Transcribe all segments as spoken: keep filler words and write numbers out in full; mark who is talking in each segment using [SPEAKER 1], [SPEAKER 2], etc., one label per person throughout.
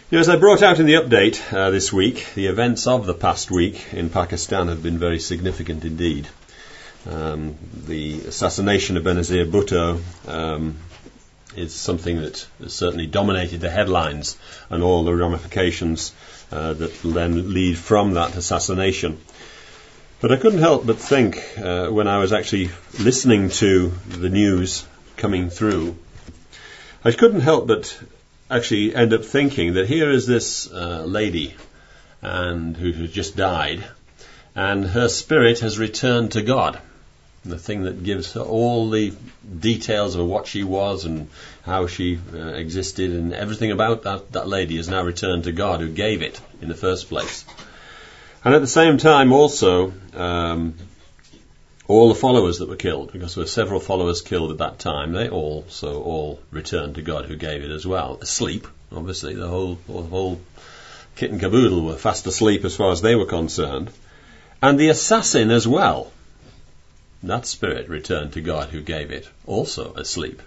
[SPEAKER 1] You know, as I brought out in the update uh, this week, the events of the past week in Pakistan have been very significant indeed. Um, the assassination of Benazir Bhutto um, is something that has certainly dominated the headlines and all the ramifications uh, that then lead from that assassination. But I couldn't help but think uh, when I was actually listening to the news coming through, I couldn't help but actually end up thinking that here is this uh, lady and who has just died, and her spirit has returned to God. The thing that gives her all the details of what she was and how she uh, existed and everything about that, that lady has now returned to God who gave it in the first place. And at the same time also, um, all the followers that were killed, because there were several followers killed at that time, they also all returned to God who gave it as well. Asleep, obviously, the whole, the whole kit and caboodle were fast asleep as far as they were concerned. And the assassin as well, that spirit returned to God who gave it, also asleep.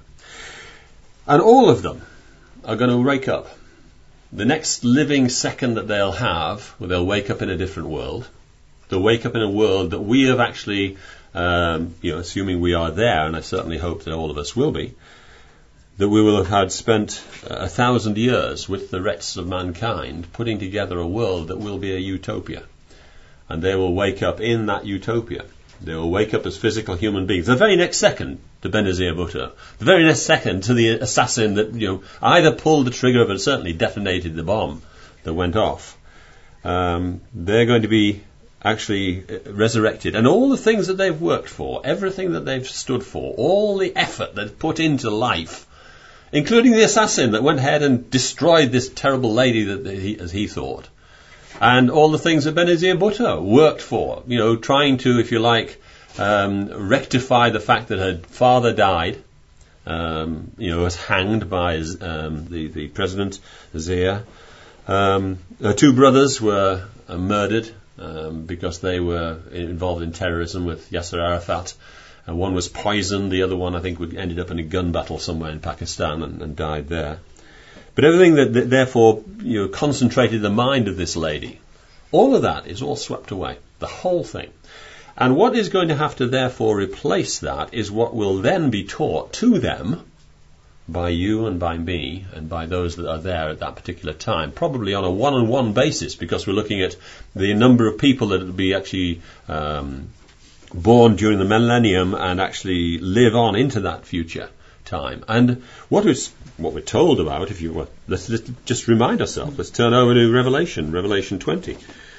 [SPEAKER 1] And all of them are going to wake up. The next living second that they'll have, well, they'll wake up in a different world. They'll wake up in a world that we have actually, um, you know, assuming we are there, and I certainly hope that all of us will be, that we will have had spent a thousand years with the rest of mankind putting together a world that will be a utopia. And they will wake up in that utopia. They will wake up as physical human beings. The very next second to Benazir Bhutto. The very next second to the assassin that, you know, either pulled the trigger or certainly detonated the bomb that went off. Um, they're going to be actually resurrected. And all the things that they've worked for, everything that they've stood for, all the effort they've put into life, including the assassin that went ahead and destroyed this terrible lady that he, as he thought. And all the things that Benazir Bhutto worked for, you know, trying to, if you like, um, rectify the fact that her father died, um, you know, was hanged by um, the, the president, Zia. Um, her two brothers were uh, murdered um, because they were involved in terrorism with Yasser Arafat. And one was poisoned, the other one, I think, ended up in a gun battle somewhere in Pakistan and, and died there. But everything that, that therefore, you know, concentrated the mind of this lady, all of that is all swept away, the whole thing. And what is going to have to therefore replace that is what will then be taught to them by you and by me and by those that are there at that particular time, probably on a one-on-one basis, because we're looking at the number of people that will be actually um, born during the millennium and actually live on into that future time. And what is what we're told about, if you want, let's, let's just remind ourselves. Let's turn over to Revelation, Revelation twenty.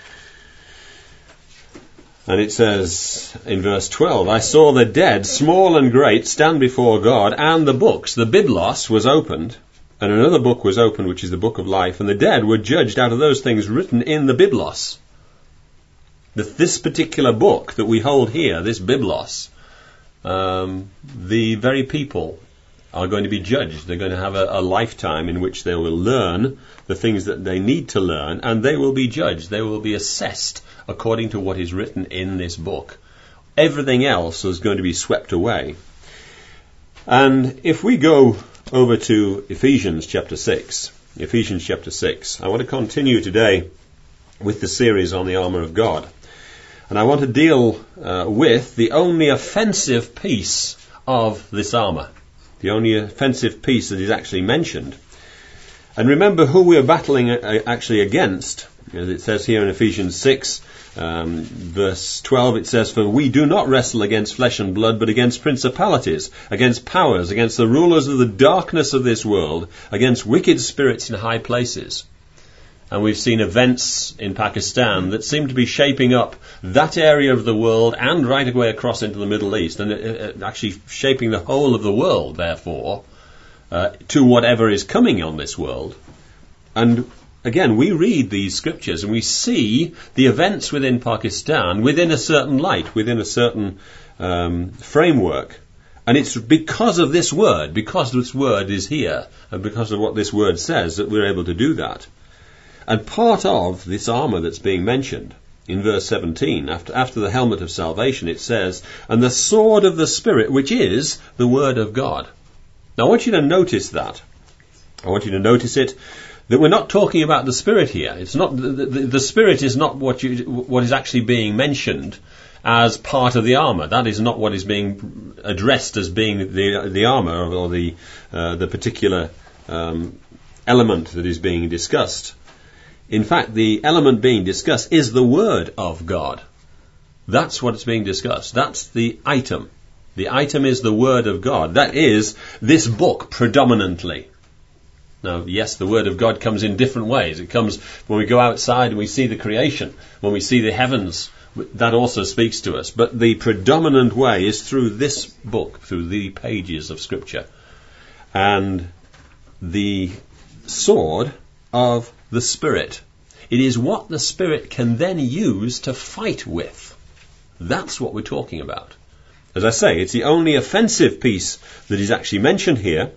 [SPEAKER 1] And it says in verse twelve, I saw the dead, small and great, stand before God, and the books, the Biblos, was opened, and another book was opened, which is the book of life, and the dead were judged out of those things written in the Biblos. The, this particular book that we hold here, this Biblos, um, the very people are going to be judged. They're going to have a, a lifetime in which they will learn the things that they need to learn, and they will be judged. They will be assessed according to what is written in this book. Everything else is going to be swept away. And if we go over to Ephesians chapter six, Ephesians chapter six, I want to continue today with the series on the armour of God. And I want to deal uh, with the only offensive piece of this armour. The only offensive piece that is actually mentioned. And remember who we are battling actually against. As it says here in Ephesians six, um, verse twelve, it says, For we do not wrestle against flesh and blood, but against principalities, against powers, against the rulers of the darkness of this world, against wicked spirits in high places. And we've seen events in Pakistan that seem to be shaping up that area of the world and right away across into the Middle East, and uh, actually shaping the whole of the world, therefore, uh, to whatever is coming on this world. And again, we read these scriptures and we see the events within Pakistan within a certain light, within a certain um, framework. And it's because of this word, because this word is here, and because of what this word says, that we're able to do that. And part of this armour that's being mentioned in verse seventeen, after, after the helmet of salvation, it says, and the sword of the Spirit, which is the word of God. Now I want you to notice that. I want you to notice it, that we're not talking about the Spirit here. It's not the, the, the Spirit is not what you what is actually being mentioned as part of the armour. That is not what is being addressed as being the the armour or the uh, the particular um, element that is being discussed. In fact, the element being discussed is the Word of God. That's what is being discussed. That's the item. The item is the Word of God. That is this book predominantly. Now, yes, the Word of God comes in different ways. It comes when we go outside and we see the creation, when we see the heavens, that also speaks to us. But the predominant way is through this book, through the pages of Scripture. And the sword of the Spirit. It is what the Spirit can then use to fight with. That's what we're talking about. As I say, it's the only offensive piece that is actually mentioned here.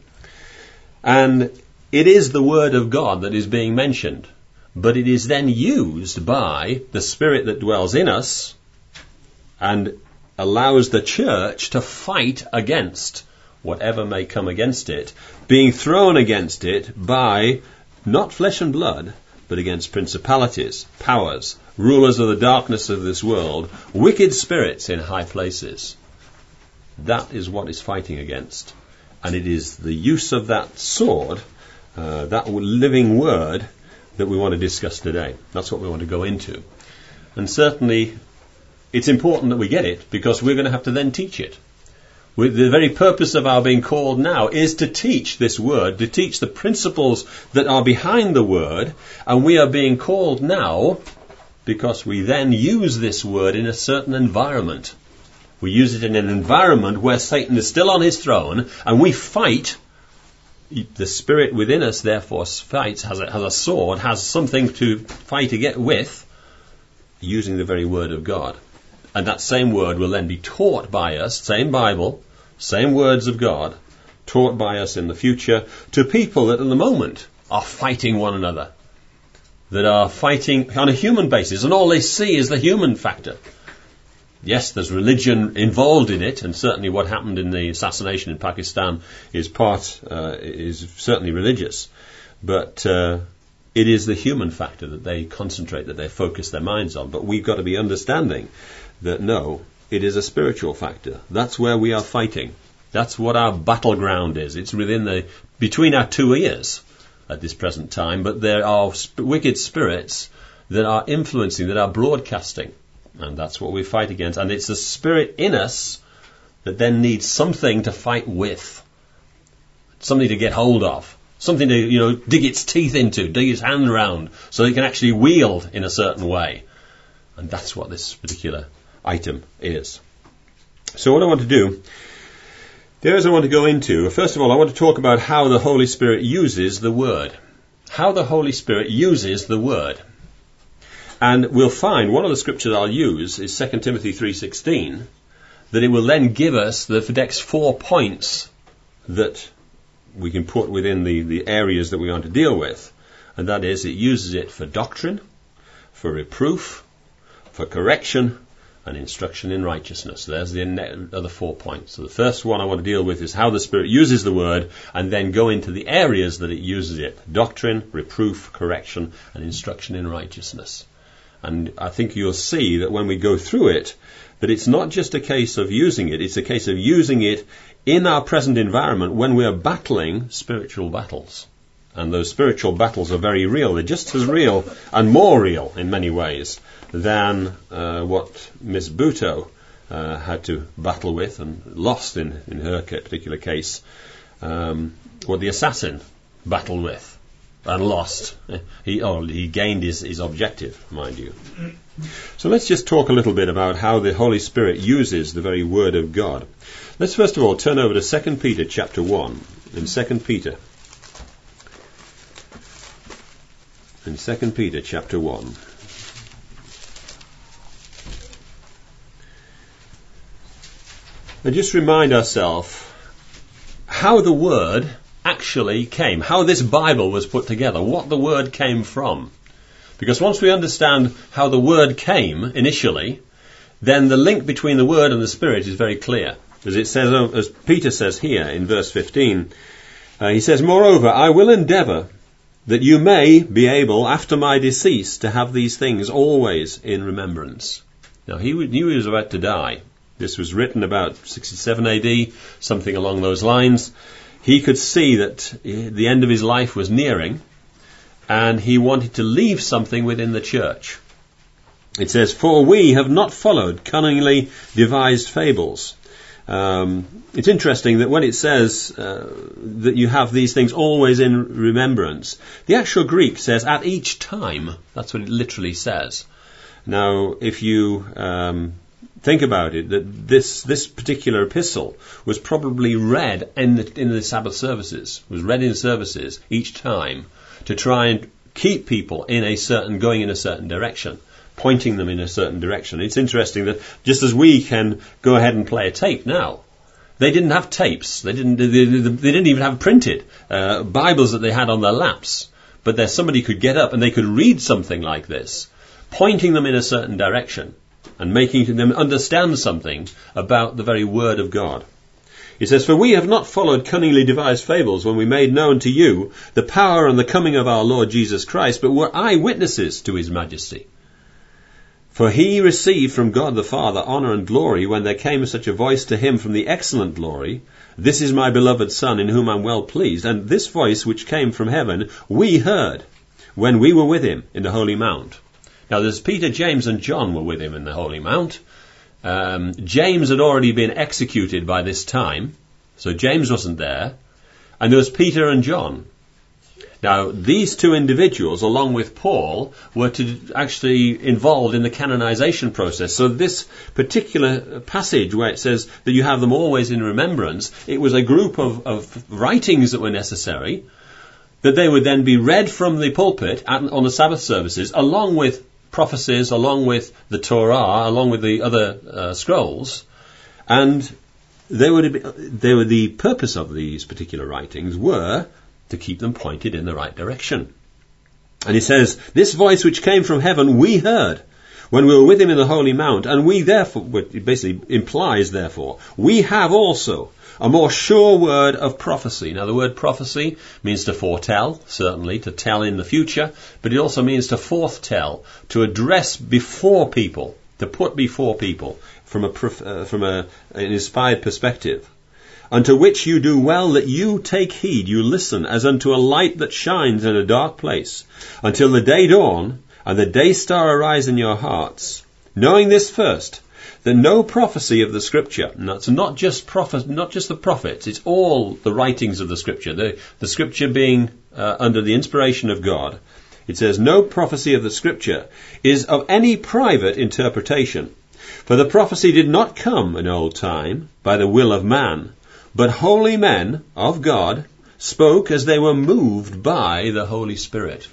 [SPEAKER 1] And it is the Word of God that is being mentioned. But it is then used by the Spirit that dwells in us and allows the church to fight against whatever may come against it, being thrown against it by not flesh and blood, but against principalities, powers, rulers of the darkness of this world, wicked spirits in high places. That is what is fighting against. And it is the use of that sword, uh, that living word, that we want to discuss today. That's what we want to go into. And certainly, it's important that we get it, because we're going to have to then teach it. With the very purpose of our being called now is to teach this word, to teach the principles that are behind the word, and we are being called now because we then use this word in a certain environment. We use it in an environment where Satan is still on his throne, and we fight. The Spirit within us, therefore, fights, has a, has a sword, has something to fight against with, using the very word of God. And that same word will then be taught by us, same Bible, same words of God, taught by us in the future to people that at the moment are fighting one another, that are fighting on a human basis, and all they see is the human factor. Yes, there's religion involved in it, and certainly what happened in the assassination in Pakistan is part, uh, is certainly religious. But uh, it is the human factor that they concentrate, that they focus their minds on. But we've got to be understanding that no, it is a spiritual factor. That's where we are fighting. That's what our battleground is. It's within the, between our two ears at this present time, but there are sp- wicked spirits that are influencing, that are broadcasting. And that's what we fight against. And it's the Spirit in us that then needs something to fight with. Something to get hold of. Something to, you know, dig its teeth into, dig its hand around, so it can actually wield in a certain way. And that's what this particular item is. So what I want to do, there is I want to go into, first of all, I want to talk about how the Holy Spirit uses the Word. How the Holy Spirit uses the Word. And we'll find, one of the scriptures I'll use is Second Timothy three sixteen, that it will then give us the next four points that we can put within the, the areas that we want to deal with. And that is, it uses it for doctrine, for reproof, for correction, and instruction in righteousness. There's the other four points. So the first one I want to deal with is how the Spirit uses the Word, and then go into the areas that it uses it. Doctrine, reproof, correction, and instruction in righteousness. And I think you'll see that when we go through it, that it's not just a case of using it, it's a case of using it in our present environment when we are battling spiritual battles. And those spiritual battles are very real. They're just as real and more real in many ways than uh, what Miss Butoh uh, had to battle with and lost in, in her particular case, um, what the assassin battled with and lost. He, oh, he gained his, his objective, mind you. So let's just talk a little bit about how the Holy Spirit uses the very Word of God. Let's first of all turn over to Second Peter chapter one. In Second Peter. In Second Peter chapter one. And just remind ourselves how the Word actually came, how this Bible was put together, what the Word came from. Because once we understand how the Word came initially, then the link between the Word and the Spirit is very clear. As it says, as Peter says here in verse fifteen, uh, he says, "Moreover, I will endeavour that you may be able, after my decease, to have these things always in remembrance. Now, he knew he was about to die. This was written about sixty-seven A D, something along those lines. He could see that the end of his life was nearing, and he wanted to leave something within the church. It says, "For we have not followed cunningly devised fables." Um, it's interesting that when it says uh, that you have these things always in remembrance, the actual Greek says at each time. That's what it literally says. Now, if you um, think about it, that this this particular epistle was probably read in the, in the Sabbath services, was read in services each time to try and keep people in a certain, going in a certain direction, pointing them in a certain direction. It's interesting that just as we can go ahead and play a tape now, they didn't have tapes. They didn't. They, they didn't even have printed uh, Bibles that they had on their laps. But there, somebody could get up and they could read something like this, pointing them in a certain direction and making them understand something about the very Word of God. He says, "For we have not followed cunningly devised fables when we made known to you the power and the coming of our Lord Jesus Christ, but were eyewitnesses to his majesty. For he received from God the Father honor and glory when there came such a voice to him from the excellent glory, 'This is my beloved Son, in whom I am well pleased.' And this voice which came from heaven we heard when we were with him in the Holy Mount." Now there's Peter, James and John were with him in the Holy Mount. Um, James had already been executed by this time, so James wasn't there. And there was Peter and John. Now, these two individuals, along with Paul, were to actually involved in the canonization process. So this particular passage where it says that you have them always in remembrance, it was a group of, of writings that were necessary, that they would then be read from the pulpit at, on the Sabbath services, along with prophecies, along with the Torah, along with the other uh, scrolls, and they would be, they were the purpose of these particular writings were to keep them pointed in the right direction. And he says, "This voice which came from heaven we heard when we were with him in the Holy Mount, and we therefore," it basically implies therefore, "we have also a more sure word of prophecy." Now the word prophecy means to foretell, certainly, to tell in the future, but it also means to forthtell, to address before people, to put before people from a uh, from a, an inspired perspective. "Unto which you do well that you take heed, you listen, as unto a light that shines in a dark place, until the day dawn, and the day star arise in your hearts, knowing this first, that no prophecy of the Scripture," and that's not just prophet, not just the prophets, it's all the writings of the Scripture, the, the Scripture being uh, under the inspiration of God. It says, "No prophecy of the Scripture is of any private interpretation, for the prophecy did not come in old time by the will of man, but holy men of God spoke as they were moved by the Holy Spirit."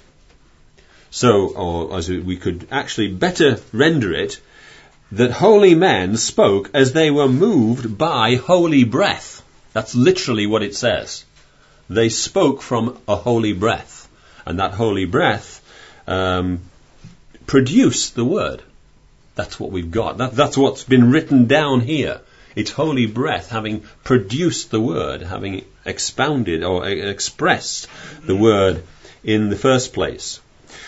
[SPEAKER 1] So, or as we could actually better render it, that holy men spoke as they were moved by holy breath. That's literally what it says. They spoke from a holy breath. And that holy breath um, produced the word. That's what we've got. That, that's what's been written down here. It's holy breath having produced the word, having expounded or expressed the word in the first place.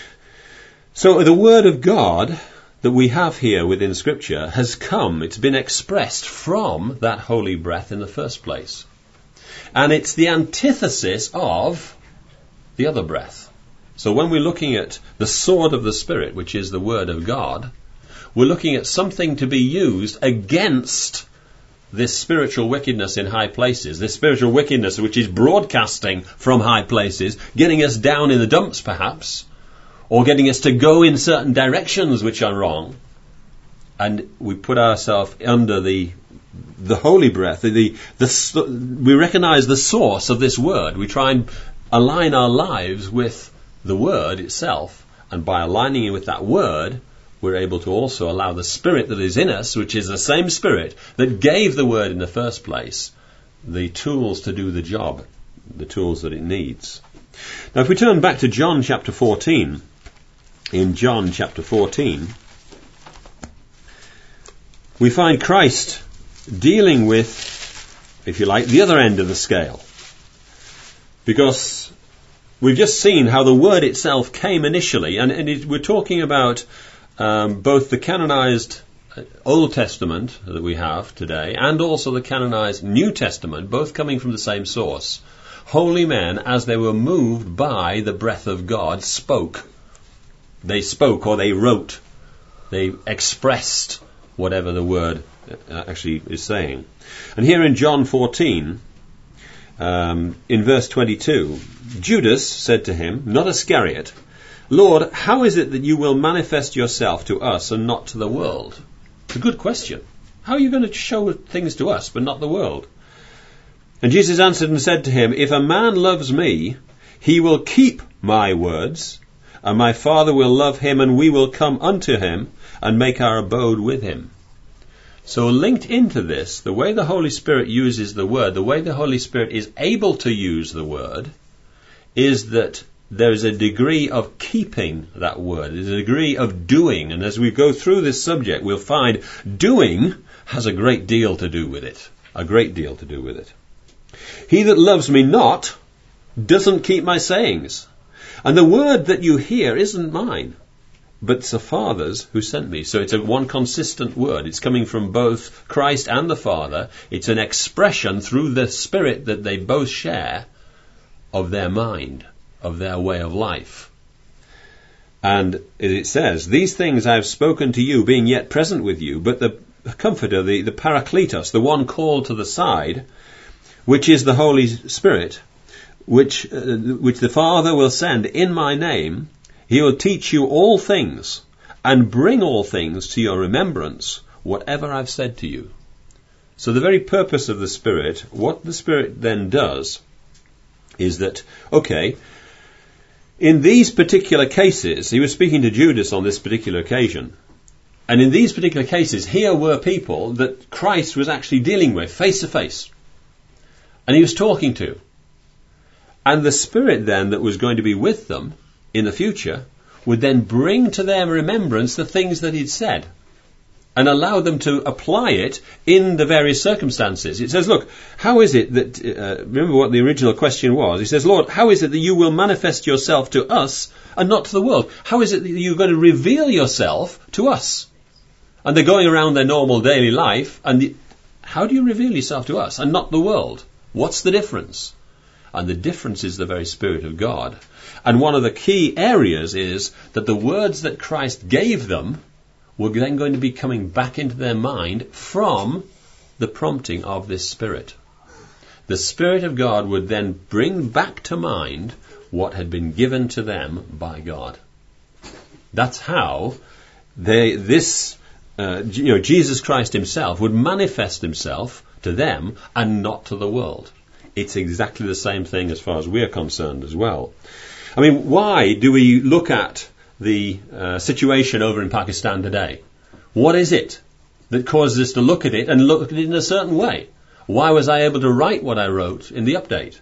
[SPEAKER 1] So the word of God that we have here within Scripture has come, it's been expressed from that holy breath in the first place. And it's the antithesis of the other breath. So when we're looking at the sword of the Spirit, which is the word of God, we're looking at something to be used against this spiritual wickedness in high places, this spiritual wickedness which is broadcasting from high places, getting us down in the dumps perhaps, or getting us to go in certain directions which are wrong. And we put ourselves under the the holy breath. The, the, the, we recognize the source of this word. We try and align our lives with the word itself. And by aligning it with that word, we're able to also allow the Spirit that is in us, which is the same Spirit that gave the word in the first place, the tools to do the job, the tools that it needs. Now if we turn back to John chapter fourteen, in John chapter fourteen, we find Christ dealing with, if you like, the other end of the scale. Because we've just seen how the word itself came initially, and, and it, we're talking about um, both the canonized Old Testament that we have today and also the canonized New Testament, both coming from the same source. Holy men, as they were moved by the breath of God, spoke. They spoke or they wrote. They expressed whatever the word actually is saying. And here in John fourteen, um, in verse twenty-two, Judas said to him, not Iscariot, Lord, how is it that you will manifest yourself to us and not to the world? It's a good question. How are you going to show things to us but not the world? And Jesus answered and said to him, if a man loves me, he will keep my words, and my Father will love him, and we will come unto him and make our abode with him. So linked into this, the way the Holy Spirit uses the word, the way the Holy Spirit is able to use the word, is that there is a degree of keeping that word. There's a degree of doing. And as we go through this subject, we'll find doing has a great deal to do with it. A great deal to do with it. He that loves me not doesn't keep my sayings. And the word that you hear isn't mine, but it's the Father's who sent me. So it's a one consistent word. It's coming from both Christ and the Father. It's an expression through the Spirit that they both share of their mind, of their way of life. And it says, these things I have spoken to you, being yet present with you, but the Comforter, the, the Parakletos, the one called to the side, which is the Holy Spirit, which uh, which the Father will send in my name, he will teach you all things, and bring all things to your remembrance, whatever I've said to you. So the very purpose of the Spirit, what the Spirit then does, is that, okay, in these particular cases, he was speaking to Judas on this particular occasion, and in these particular cases, here were people that Christ was actually dealing with face to face. And he was talking to. And the Spirit then that was going to be with them in the future would then bring to their remembrance the things that he'd said and allow them to apply it in the various circumstances. It says, look, how is it that, uh, remember what the original question was. He says, Lord, how is it that you will manifest yourself to us and not to the world? How is it that you're going to reveal yourself to us? And they're going around their normal daily life, and the, how do you reveal yourself to us and not the world? What's the difference? And the difference is the very Spirit of God. And one of the key areas is that the words that Christ gave them were then going to be coming back into their mind from the prompting of this Spirit. The Spirit of God would then bring back to mind what had been given to them by God. That's how they, this, uh, you know, Jesus Christ himself would manifest himself to them and not to the world. It's exactly the same thing as far as we're concerned as well. I mean, why do we look at the uh, situation over in Pakistan today? What is it that causes us to look at it and look at it in a certain way? Why was I able to write what I wrote in the update?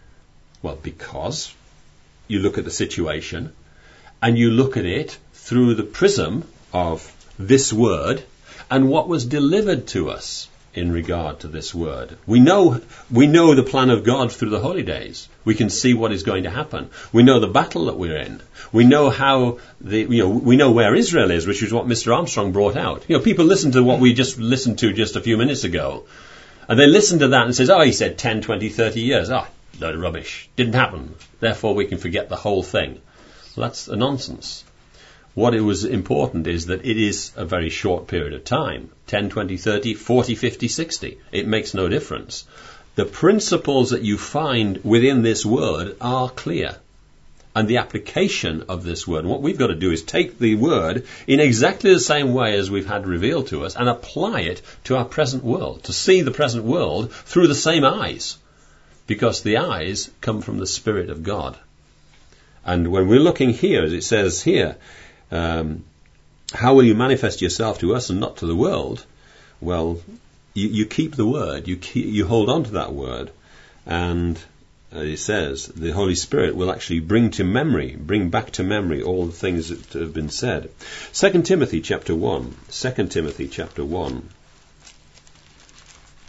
[SPEAKER 1] Well, because you look at the situation and you look at it through the prism of this word and what was delivered to us in regard to this word. We know we know the plan of God through the holy days. We can see what is going to happen. We know the battle that we're in. We know how the you know we know where Israel is, which is what Mister Armstrong brought out. You know, people listen to what we just listened to just a few minutes ago, and they listen to that and says, "Oh, he said ten, twenty, thirty years. Ah, oh, load of rubbish. Didn't happen. Therefore, we can forget the whole thing." Well, that's a nonsense. What it was important is that it is a very short period of time. ten, twenty, thirty, forty, fifty, sixty. It makes no difference. The principles that you find within this word are clear. And the application of this word, and what we've got to do is take the word in exactly the same way as we've had revealed to us and apply it to our present world, to see the present world through the same eyes. Because the eyes come from the Spirit of God. And when we're looking here, as it says here, Um, how will you manifest yourself to us and not to the world? Well, you, you keep the word, you keep, you hold on to that word, and uh, it says the Holy Spirit will actually bring to memory, bring back to memory all the things that have been said. Second Timothy chapter one. Second Timothy chapter one.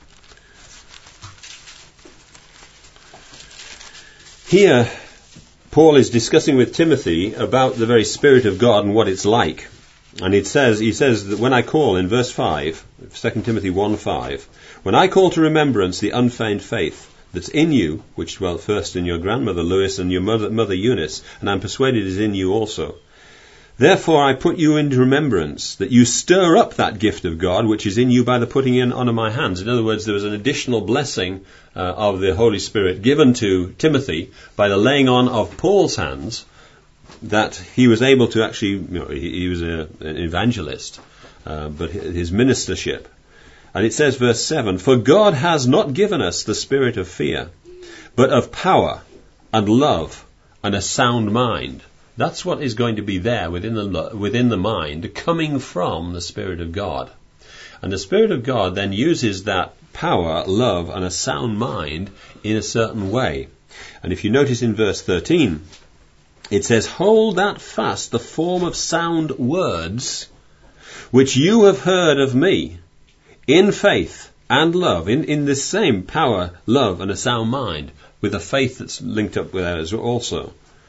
[SPEAKER 1] Here, Paul is discussing with Timothy about the very Spirit of God and what it's like. And it says, he says that when I call, in verse five, Second Timothy one five, when I call to remembrance the unfeigned faith that's in you, which dwelt first in your grandmother Lois and your mother, mother Eunice, and I'm persuaded is in you also. Therefore I put you into remembrance, that you stir up that gift of God, which is in you by the putting in on of my hands. In other words, there was an additional blessing uh, of the Holy Spirit given to Timothy by the laying on of Paul's hands, that he was able to actually, you know, he, he was a, an evangelist, uh, but his ministership. And it says, verse seven, for God has not given us the spirit of fear, but of power and love and a sound mind. That's what is going to be there within the within the mind, coming from the Spirit of God. And the Spirit of God then uses that power, love, and a sound mind in a certain way. And if you notice in verse thirteen, it says, hold that fast, the form of sound words, which you have heard of me, in faith and love, in, in the same power, love, and a sound mind, with a faith that's linked up with that as well also,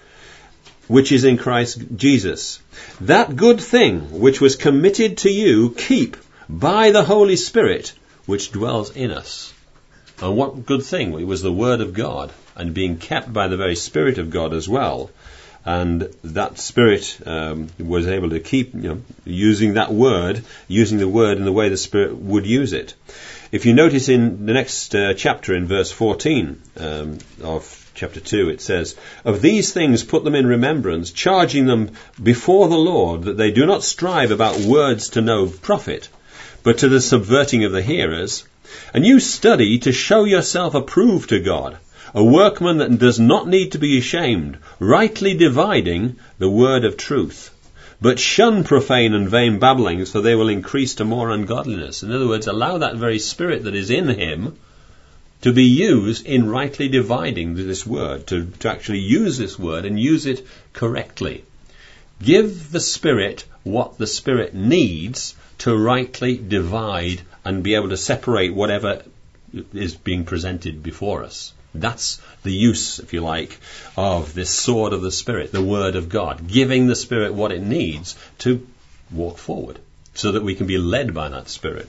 [SPEAKER 1] which is in Christ Jesus. That good thing which was committed to you, keep by the Holy Spirit, which dwells in us. And what good thing? It was the Word of God, and being kept by the very Spirit of God as well. And that Spirit um, was able to keep, you know, using that Word, using the Word in the way the Spirit would use it. If you notice in the next uh, chapter, in verse fourteen um, of chapter two, it says, of these things put them in remembrance, charging them before the Lord, that they do not strive about words to no profit, but to the subverting of the hearers. And you study to show yourself approved to God, a workman that does not need to be ashamed, rightly dividing the word of truth. But shun profane and vain babblings, for they will increase to more ungodliness. In other words, allow that very Spirit that is in him to be used in rightly dividing this word, to, to actually use this word and use it correctly. Give the Spirit what the Spirit needs to rightly divide and be able to separate whatever is being presented before us. That's the use, if you like, of this sword of the Spirit, the Word of God, giving the Spirit what it needs to walk forward so that we can be led by that Spirit.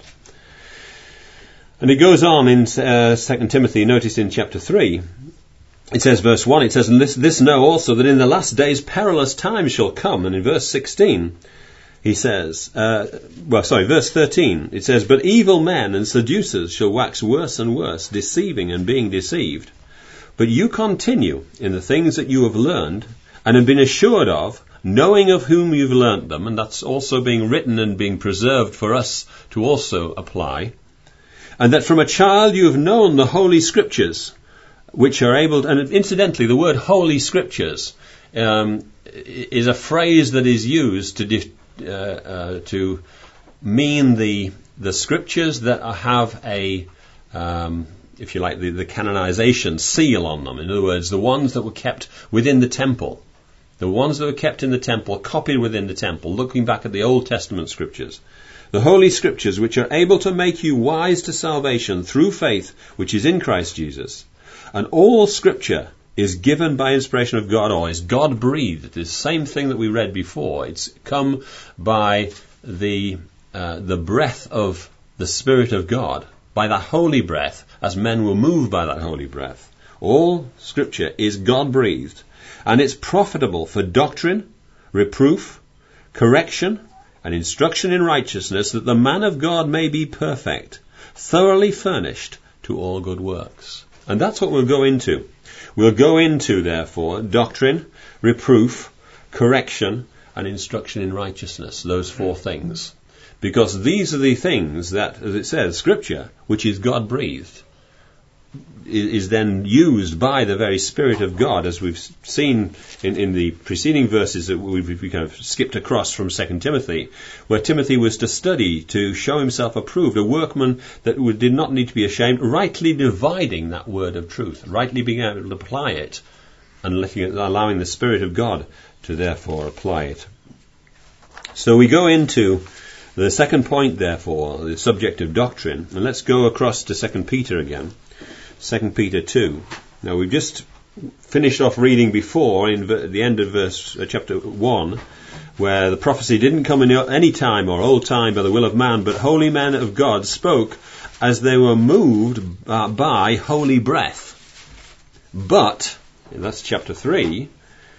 [SPEAKER 1] And it goes on in uh, Second Timothy, notice in chapter three, it says, verse one, it says, and this, this know also that in the last days perilous times shall come. And in verse sixteen, he says, uh, well, sorry, verse thirteen, it says, but evil men and seducers shall wax worse and worse, deceiving and being deceived. But you continue in the things that you have learned and have been assured of, knowing of whom you've learnt them, and that's also being written and being preserved for us to also apply, and that from a child you have known the Holy Scriptures, which are able to, and incidentally, the word Holy Scriptures um, is a phrase that is used to de- uh, uh, to mean the the Scriptures that have a um, if you like, the, the canonization seal on them. In other words, the ones that were kept within the temple. The ones that were kept in the temple, copied within the temple, looking back at the Old Testament Scriptures. The Holy Scriptures, which are able to make you wise to salvation through faith, which is in Christ Jesus. And all Scripture is given by inspiration of God, or is God-breathed. It's the same thing that we read before. It's come by the uh, the breath of the Spirit of God, by the holy breath, as men were moved by that holy breath. All Scripture is God-breathed, and it's profitable for doctrine, reproof, correction, and instruction in righteousness, that the man of God may be perfect, thoroughly furnished to all good works. And that's what we'll go into. We'll go into, therefore, doctrine, reproof, correction, and instruction in righteousness, those four things. Because these are the things that, as it says, Scripture, which is God-breathed, is then used by the very Spirit of God, as we've seen in, in the preceding verses that we've, we kind of skipped across from Second Timothy, where Timothy was to study to show himself approved, a workman that did not need to be ashamed, rightly dividing that word of truth, rightly being able to apply it, and letting it, allowing the Spirit of God to therefore apply it. So we go into the second point, therefore, the subject of doctrine, and let's go across to Second Peter again. Second Peter two. Now we've just finished off reading before in ver- the end of verse uh, chapter one, where the prophecy didn't come in any time or old time by the will of man, but holy men of God spoke as they were moved uh, by holy breath. But, and that's chapter three,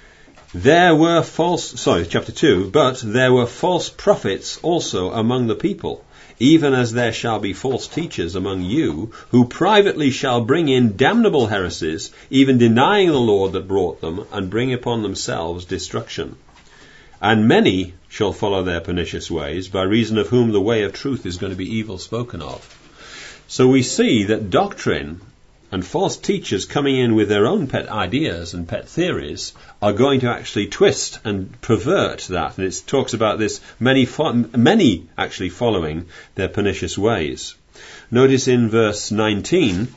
[SPEAKER 1] there were false, sorry, chapter two, but there were false prophets also among the people, even as there shall be false teachers among you, who privately shall bring in damnable heresies, even denying the Lord that brought them, and bring upon themselves destruction. And many shall follow their pernicious ways, by reason of whom the way of truth is going to be evil spoken of. So we see that doctrine and false teachers coming in with their own pet ideas and pet theories are going to actually twist and pervert that. And it talks about this, many, fo- many actually following their pernicious ways. Notice in verse nineteen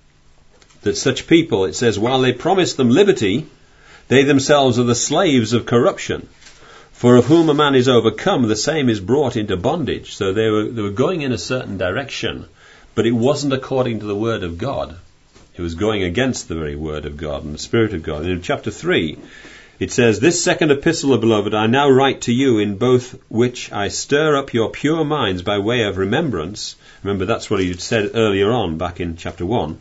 [SPEAKER 1] that such people, it says, while they promise them liberty, they themselves are the slaves of corruption. For of whom a man is overcome, the same is brought into bondage. So they were, they were going in a certain direction, but it wasn't according to the word of God. It was going against the very word of God and the Spirit of God. And in chapter three, it says, this second epistle, beloved, I now write to you, in both which I stir up your pure minds by way of remembrance. Remember, that's what he had said earlier on, back in chapter one.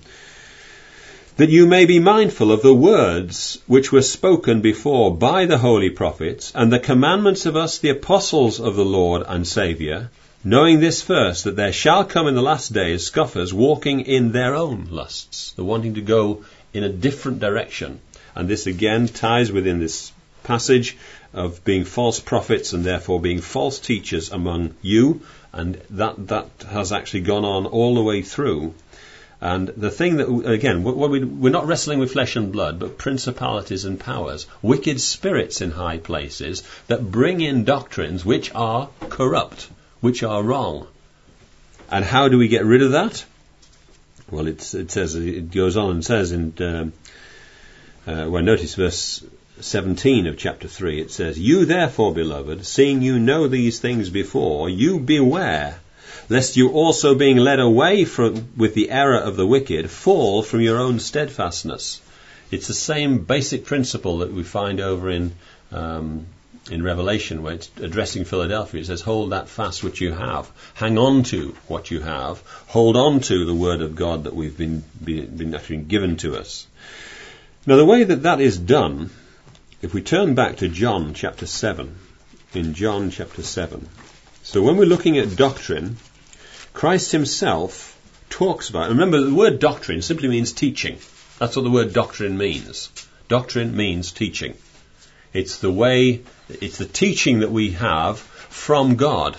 [SPEAKER 1] That you may be mindful of the words which were spoken before by the holy prophets, and the commandments of us, the apostles of the Lord and Saviour, knowing this first, that there shall come in the last days scoffers walking in their own lusts. They're wanting to go in a different direction. And this again ties within this passage of being false prophets and therefore being false teachers among you. And that, that has actually gone on all the way through. And the thing that, again, what we, we're not wrestling with flesh and blood, but principalities and powers, wicked spirits in high places that bring in doctrines which are corrupt, which are wrong. And how do we get rid of that? Well, it's, it says, it goes on and says in, um, uh, well, notice verse seventeen of chapter three, it says, you therefore, beloved, seeing you know these things before, you beware, lest you also being led away from, with the error of the wicked, fall from your own steadfastness. It's the same basic principle that we find over in, um, in Revelation, where it's addressing Philadelphia. It says, hold that fast which you have. Hang on to what you have. Hold on to the word of God that we've been, been, been actually given to us. Now, the way that that is done, if we turn back to John chapter seven, in John chapter seven. So when we're looking at doctrine, Christ himself talks about, remember the word doctrine simply means teaching. That's what the word doctrine means. Doctrine means teaching. It's the way, it's the teaching that we have from God.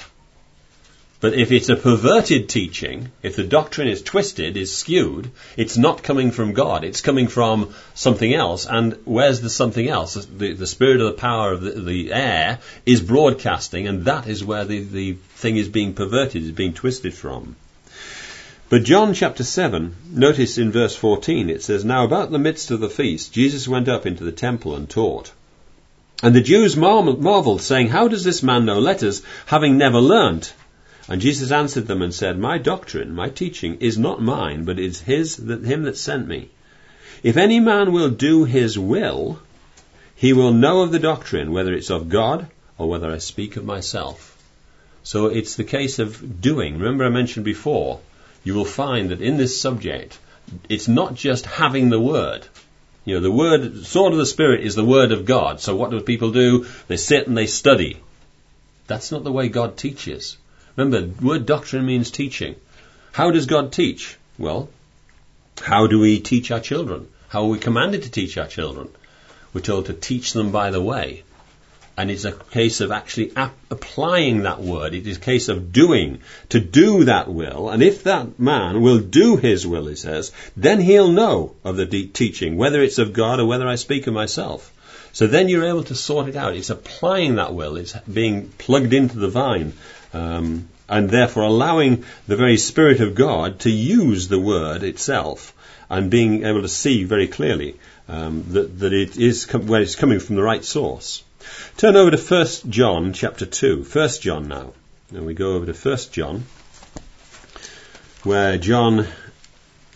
[SPEAKER 1] But if it's a perverted teaching, if the doctrine is twisted, is skewed, it's not coming from God. It's coming from something else. And where's the something else? The, the spirit of the power of the, the air is broadcasting, and that is where the, the thing is being perverted, is being twisted from. But John chapter seven, notice in verse fourteen, it says, now about the midst of the feast, Jesus went up into the temple and taught. And the Jews marveled, saying, how does this man know letters, having never learnt? And Jesus answered them and said, my doctrine, my teaching, is not mine, but is his, that him that sent me. If any man will do his will, he will know of the doctrine, whether it's of God or whether I speak of myself. So it's the case of doing. Remember I mentioned before, you will find that in this subject, it's not just having the word. You know, the word, sword of the Spirit is the word of God. So what do people do? They sit and they study. That's not the way God teaches. Remember, the word doctrine means teaching. How does God teach? Well, how do we teach our children? How are we commanded to teach our children? We're told to teach them by the way. And it's a case of actually ap- applying that word. It is a case of doing, to do that will. And if that man will do his will, he says, then he'll know of the de- teaching, whether it's of God or whether I speak of myself. So then you're able to sort it out. It's applying that will. It's being plugged into the vine. Um, and therefore allowing the very Spirit of God to use the word itself and being able to see very clearly um, that, that it is com- where it's coming from the right source. Turn over to First John chapter two. First John now. And we go over to First John, where John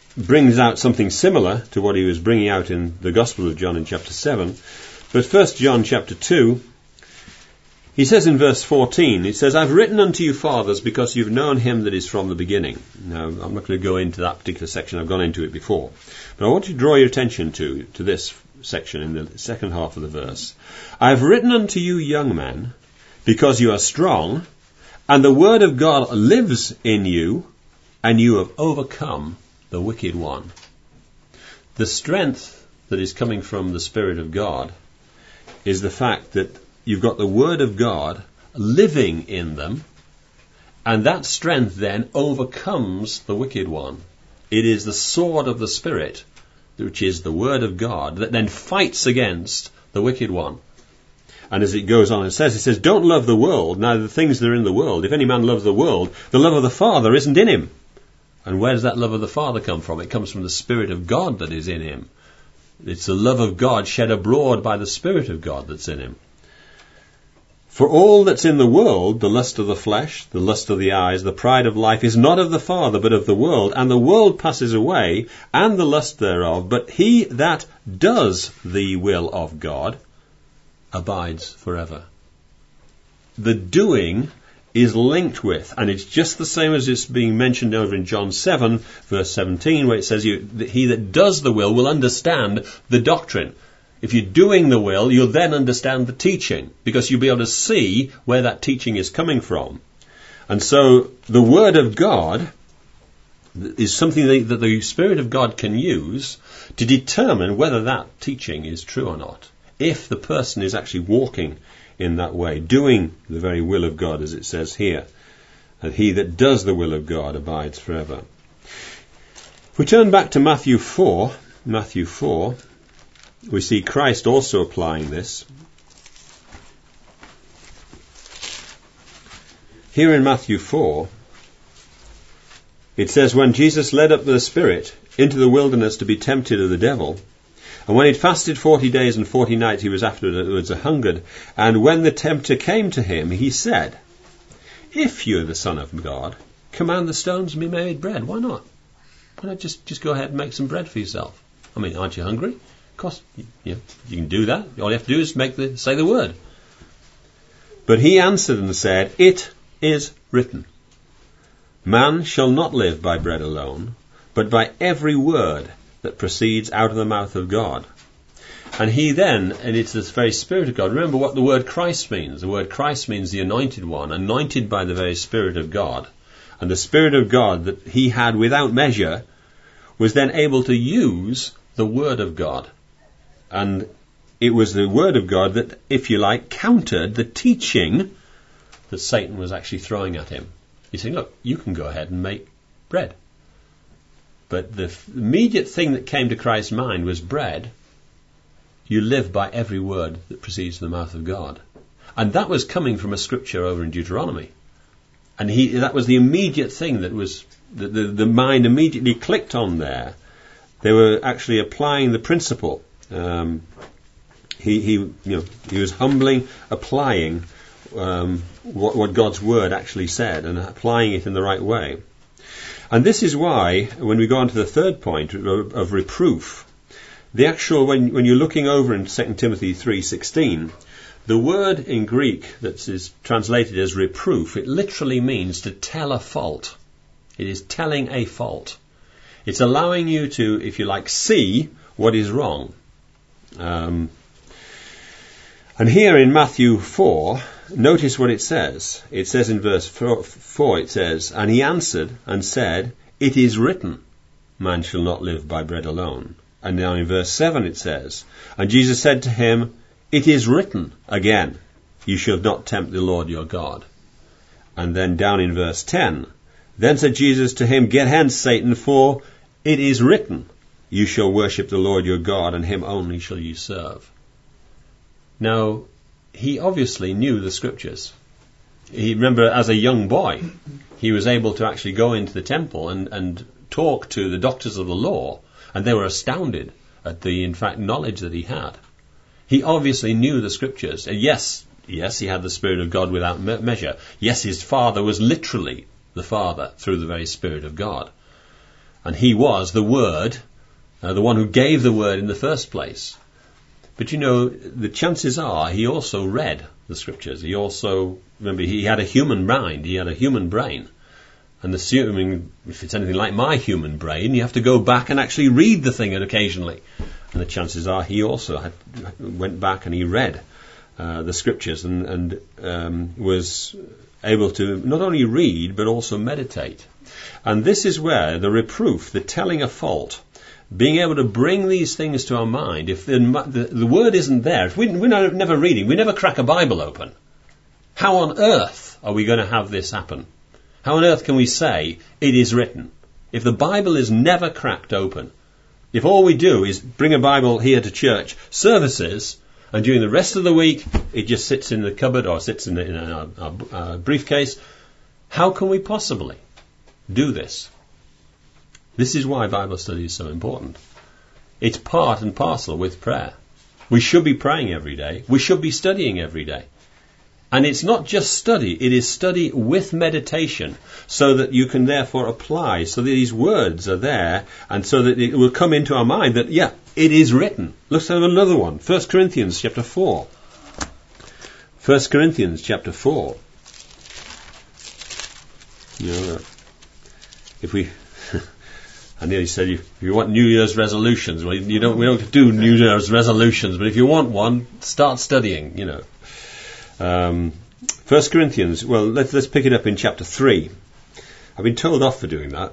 [SPEAKER 1] brings out something similar to what he was bringing out in the Gospel of John in chapter seven. But First John chapter two, he says in verse fourteen, he says, I've written unto you, fathers, because you've known him that is from the beginning. Now, I'm not going to go into that particular section. I've gone into it before. But I want to draw your attention to, to this section in the second half of the verse. I've written unto you, young men, because you are strong, and the word of God lives in you, and you have overcome the wicked one. The strength that is coming from the Spirit of God is the fact that you've got the Word of God living in them, and that strength then overcomes the wicked one. It is the sword of the Spirit, which is the Word of God, that then fights against the wicked one. And as it goes on, it says, it says, don't love the world, neither the things that are in the world. If any man loves the world, the love of the Father isn't in him. And where does that love of the Father come from? It comes from the Spirit of God that is in him. It's the love of God shed abroad by the Spirit of God that's in him. For all that's in the world, the lust of the flesh, the lust of the eyes, the pride of life, is not of the Father, but of the world. And the world passes away, and the lust thereof. But he that does the will of God abides forever. The doing is linked with, and it's just the same as it's being mentioned over in John seven, verse seventeen, where it says, you, that he that does the will will understand the doctrine. If you're doing the will, you'll then understand the teaching, because you'll be able to see where that teaching is coming from. And so the Word of God is something that the Spirit of God can use to determine whether that teaching is true or not, if the person is actually walking in that way, doing the very will of God, as it says here. And he that does the will of God abides forever. If we turn back to Matthew four, Matthew four, we see Christ also applying this. Here in Matthew four, it says, when Jesus led up the Spirit into the wilderness to be tempted of the devil, and when he'd fasted forty days and forty nights, he was afterwards a hungered. And when the tempter came to him, he said, if you're the Son of God, command the stones to be made bread. Why not? Why not just, just go ahead and make some bread for yourself? I mean, aren't you hungry? Of course, you, you, you can do that. All you have to do is make the, say the word. But he answered and said, it is written, man shall not live by bread alone, but by every word that proceeds out of the mouth of God. And he then, and it's this very Spirit of God. Remember what the word Christ means. The word Christ means the anointed one, anointed by the very Spirit of God. And the Spirit of God that he had without measure was then able to use the Word of God. And it was the Word of God that, if you like, countered the teaching that Satan was actually throwing at him. He's saying, look, you can go ahead and make bread. But the immediate thing that came to Christ's mind was bread. You live by every word that proceeds from the mouth of God. And that was coming from a scripture over in Deuteronomy. And he, that was the immediate thing that was, the, the, the mind immediately clicked on there. They were actually applying the principle. Um, he, he, you know, he was humbling, applying um, what, what God's word actually said and applying it in the right way. And this is why, when we go on to the third point of, of reproof, the actual, when, when you're looking over in Second Timothy three sixteen, the word in Greek that is translated as reproof, it literally means to tell a fault. It is telling a fault. It's allowing you to, if you like, see what is wrong. Um, and here in Matthew four, notice what it says. It says in verse four, it says, and he answered and said, it is written, man shall not live by bread alone. And now in verse seven it says, and Jesus said to him, it is written again, you shall not tempt the Lord your God. And then down in verse ten, then said Jesus to him, get hence, Satan, for it is written, you shall worship the Lord your God, and him only shall you serve. Now, he obviously knew the scriptures. He, remember, as a young boy, he was able to actually go into the temple and, and talk to the doctors of the law, and they were astounded at the, in fact, knowledge that he had. He obviously knew the scriptures. And yes, yes, he had the Spirit of God without me- measure. Yes, his Father was literally the Father through the very Spirit of God. And he was the Word, uh, the one who gave the Word in the first place. But you know, the chances are he also read the Scriptures. He also, remember, he had a human mind. He had a human brain. And assuming, if it's anything like my human brain, you have to go back and actually read the thing occasionally. And the chances are he also had, went back and he read uh, the Scriptures and, and um, was able to not only read but also meditate. And this is where the reproof, the telling a fault, being able to bring these things to our mind, if the, the, the word isn't there, if we, we're not, never reading, we never crack a Bible open, how on earth are we going to have this happen? How on earth can we say, it is written? If the Bible is never cracked open, if all we do is bring a Bible here to church services, and during the rest of the week it just sits in the cupboard or sits in, the, in a, a, a briefcase, how can we possibly do this? This is why Bible study is so important. It's part and parcel with prayer. We should be praying every day. We should be studying every day. And it's not just study, it is study with meditation, so that you can therefore apply, so that these words are there, and so that it will come into our mind that, yeah, it is written. Let's have another one. First Corinthians chapter four. First Corinthians chapter four. You know, if we... I nearly said, if you want New Year's resolutions, well, you don't, we don't do New Year's resolutions, but if you want one, start studying, you know. Um, First Corinthians, well, let's, let's pick it up in chapter three. I've been told off for doing that.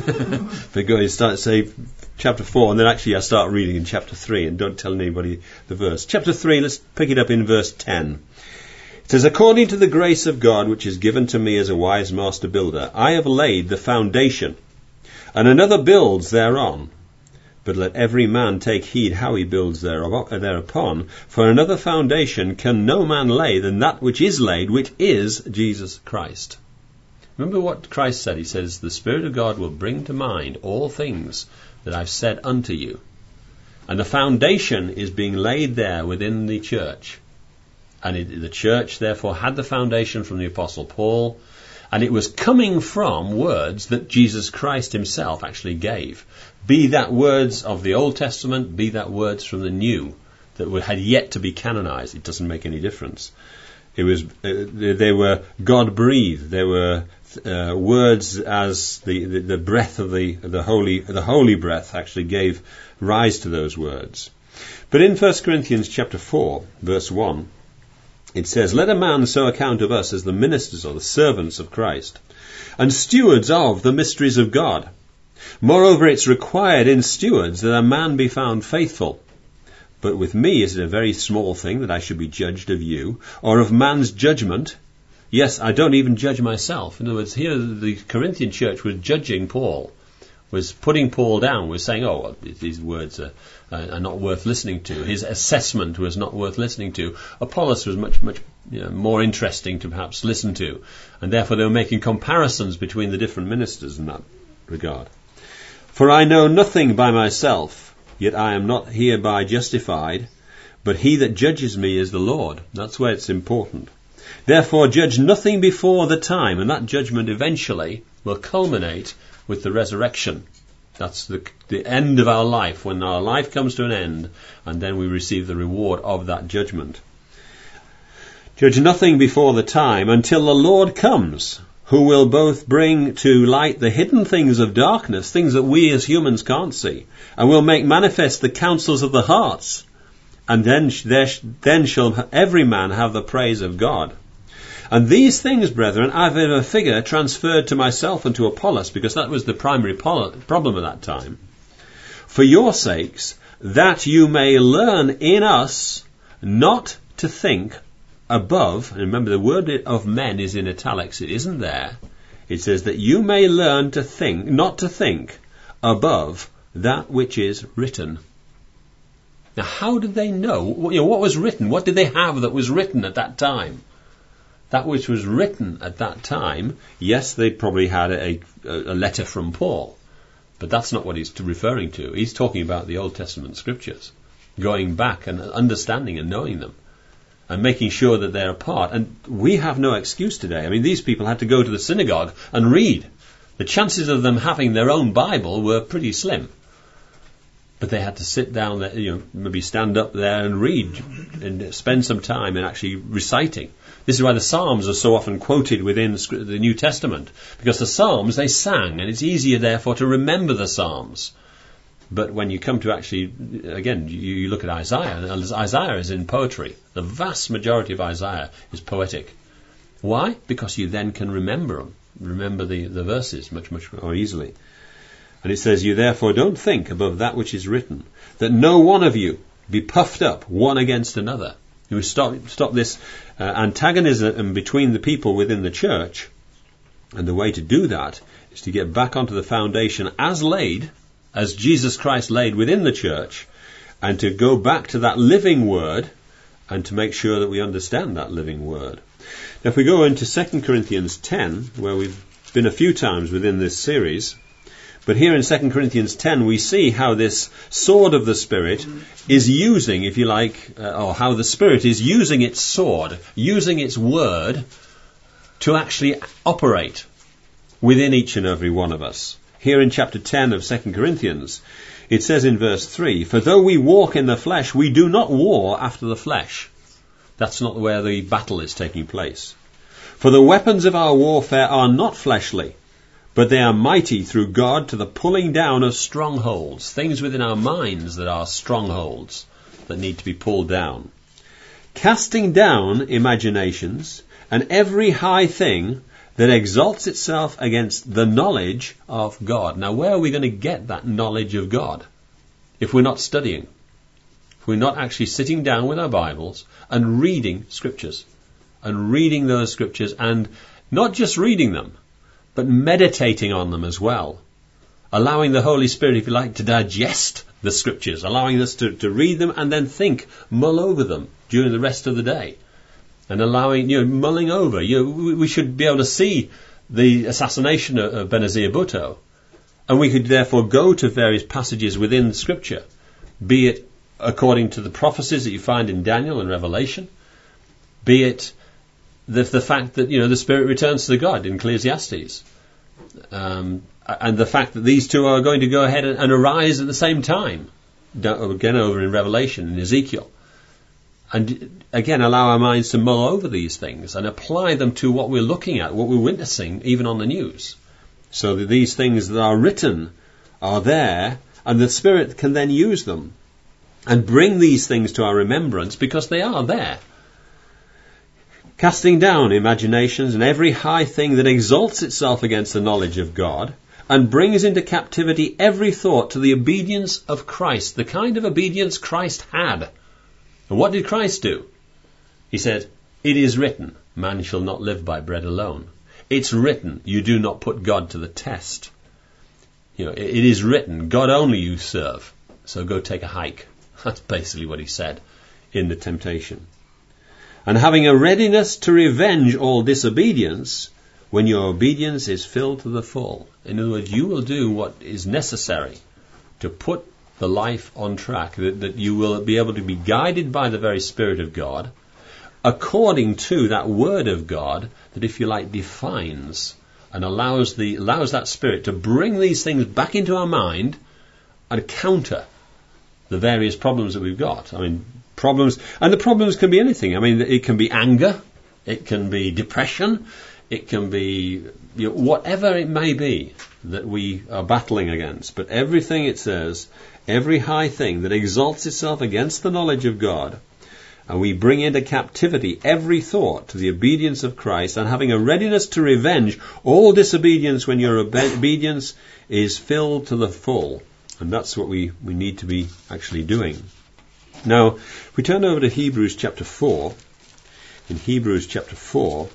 [SPEAKER 1] Because you start, say, chapter four, and then actually I start reading in chapter three, and don't tell anybody the verse. Chapter three, let's pick it up in verse ten. It says, according to the grace of God, which is given to me as a wise master builder, I have laid the foundation, and another builds thereon. But let every man take heed how he builds thereupon, for another foundation can no man lay than that which is laid, which is Jesus Christ. Remember what Christ said. He says, the Spirit of God will bring to mind all things that I've said unto you. And the foundation is being laid there within the church. And it, the church, therefore, had the foundation from the Apostle Paul, and it was coming from words that Jesus Christ himself actually gave. Be that words of the Old Testament, be that words from the New, that had yet to be canonized. It doesn't make any difference. It was, uh, they were God-breathed. They were uh, words as the, the, the breath of the, the holy, the holy breath actually gave rise to those words. But in First Corinthians chapter four, verse one, it says, let a man so account of us as the ministers or the servants of Christ, and stewards of the mysteries of God. Moreover, it's required in stewards that a man be found faithful. But with me is it a very small thing that I should be judged of you, or of man's judgment? Yes, I don't even judge myself. In other words, here the Corinthian church was judging Paul, was putting Paul down, was saying, oh, well, these words are, uh, are not worth listening to. His assessment was not worth listening to. Apollos was much, much you know, more interesting to perhaps listen to. And therefore they were making comparisons between the different ministers in that regard. For I know nothing by myself, yet I am not hereby justified, but he that judges me is the Lord. That's where it's important. Therefore judge nothing before the time, and that judgment eventually will culminate with the resurrection. That's the, the end of our life, when our life comes to an end, and then we receive the reward of that judgment. Judge nothing before the time, until the Lord comes, who will both bring to light the hidden things of darkness, things that we as humans can't see, and will make manifest the counsels of the hearts. And then, there, then shall every man have the praise of God. And these things, brethren, I've in a figure transferred to myself and to Apollos, because that was the primary problem at that time, for your sakes, that you may learn in us not to think above, and remember the word of men is in italics, it isn't there. It says that you may learn to think, not to think above that which is written. Now how did they know, you know, what was written? What did they have that was written at that time? That which was written at that time, yes, they probably had a, a letter from Paul, but that's not what he's referring to. He's talking about the Old Testament scriptures, going back and understanding and knowing them, and making sure that they're a part. And we have no excuse today. I mean, these people had to go to the synagogue and read. The chances of them having their own Bible were pretty slim. But they had to sit down there, you know, maybe stand up there and read and spend some time in actually reciting. This is why the Psalms are so often quoted within the New Testament, because the Psalms, they sang, and it's easier, therefore, to remember the Psalms. But when you come to actually, again, you look at Isaiah, and Isaiah is in poetry. The vast majority of Isaiah is poetic. Why? Because you then can remember them, remember the, the verses much, much more easily. And it says, you therefore don't think above that which is written, that no one of you be puffed up one against another. You stop, stop this uh, antagonism between the people within the church. And the way to do that is to get back onto the foundation as laid, as Jesus Christ laid within the church, and to go back to that living word and to make sure that we understand that living word. Now, if we go into Second Corinthians ten, where we've been a few times within this series, but here in Second Corinthians ten, we see how this sword of the Spirit is using, if you like, uh, or how the Spirit is using its sword, using its word to actually operate within each and every one of us. Here in chapter ten of Second Corinthians, it says in verse three, for though we walk in the flesh, we do not war after the flesh. That's not where the battle is taking place. For the weapons of our warfare are not fleshly, but they are mighty through God to the pulling down of strongholds, things within our minds that are strongholds that need to be pulled down. Casting down imaginations and every high thing that exalts itself against the knowledge of God. Now, where are we going to get that knowledge of God if we're not studying? If we're not actually sitting down with our Bibles and reading scriptures, and reading those scriptures, and not just reading them, but meditating on them as well. Allowing the Holy Spirit, if you like, to digest the scriptures, allowing us to, to read them and then think, mull over them during the rest of the day. And allowing, you know, mulling over. You know, we should be able to see the assassination of Benazir Bhutto, and we could therefore go to various passages within Scripture, be it according to the prophecies that you find in Daniel and Revelation, be it the, the fact that, you know, the Spirit returns to the God in Ecclesiastes, um, and the fact that these two are going to go ahead and, and arise at the same time, again over in Revelation and Ezekiel. And again, allow our minds to mull over these things and apply them to what we're looking at, what we're witnessing, even on the news. So that these things that are written are there, and the Spirit can then use them and bring these things to our remembrance because they are there. Casting down imaginations and every high thing that exalts itself against the knowledge of God, and brings into captivity every thought to the obedience of Christ, the kind of obedience Christ had. And what did Christ do? He said, it is written, man shall not live by bread alone. It's written, you do not put God to the test. You know, it is written, God only you serve. So go take a hike. That's basically what he said in the temptation. And having a readiness to revenge all disobedience when your obedience is filled to the full. In other words, you will do what is necessary to put the life on track, that, that you will be able to be guided by the very Spirit of God, according to that Word of God, that, if you like, defines and allows the allows that Spirit to bring these things back into our mind and counter the various problems that we've got. I mean, problems, and the problems can be anything. I mean, it can be anger, it can be depression, it can be, you know, whatever it may be that we are battling against. But everything, it says, every high thing that exalts itself against the knowledge of God, and we bring into captivity every thought to the obedience of Christ, and having a readiness to revenge all disobedience when your obe- obedience is filled to the full. And that's what we, we need to be actually doing. Now, if we turn over to Hebrews chapter four, in Hebrews chapter four,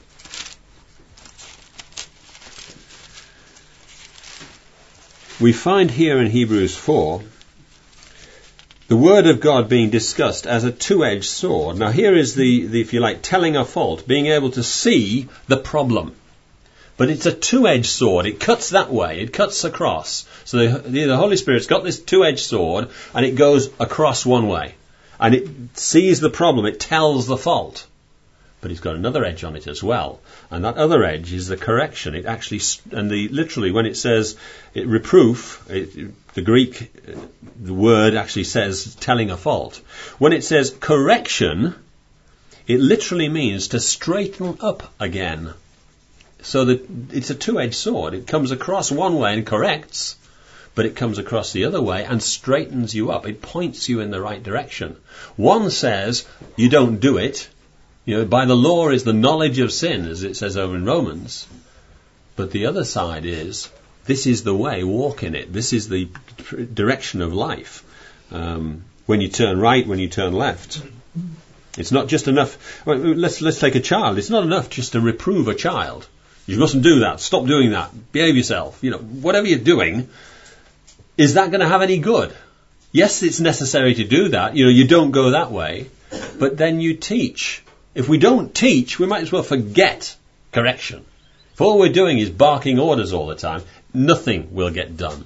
[SPEAKER 1] we find here in Hebrews four the Word of God being discussed as a two-edged sword. Now here is the, the, if you like, telling a fault, being able to see the problem. But it's a two-edged sword. It cuts that way. It cuts across. So the, the, the Holy Spirit's got this two-edged sword, and it goes across one way. And it sees the problem. It tells the fault. but it's got another edge on it as well. And that other edge is the correction. It actually, and the literally when it says it, reproof, it, the Greek, the word actually says telling a fault. When it says correction, it literally means to straighten up again. So that it's a two-edged sword. It comes across one way and corrects, but it comes across the other way and straightens you up. It points you in the right direction. One says, you don't do it. You know, by the law is the knowledge of sin, as it says over in Romans. But the other side is, this is the way, walk in it. This is the direction of life. Um, when you turn right, when you turn left. It's not just enough, well, let's, let's take a child. It's not enough just to reprove a child. You mustn't do that. Stop doing that. Behave yourself. You know, whatever you're doing, is that going to have any good? Yes, it's necessary to do that. You know, you don't go that way, but then you teach. If we don't teach, we might as well forget correction. If all we're doing is barking orders all the time, nothing will get done.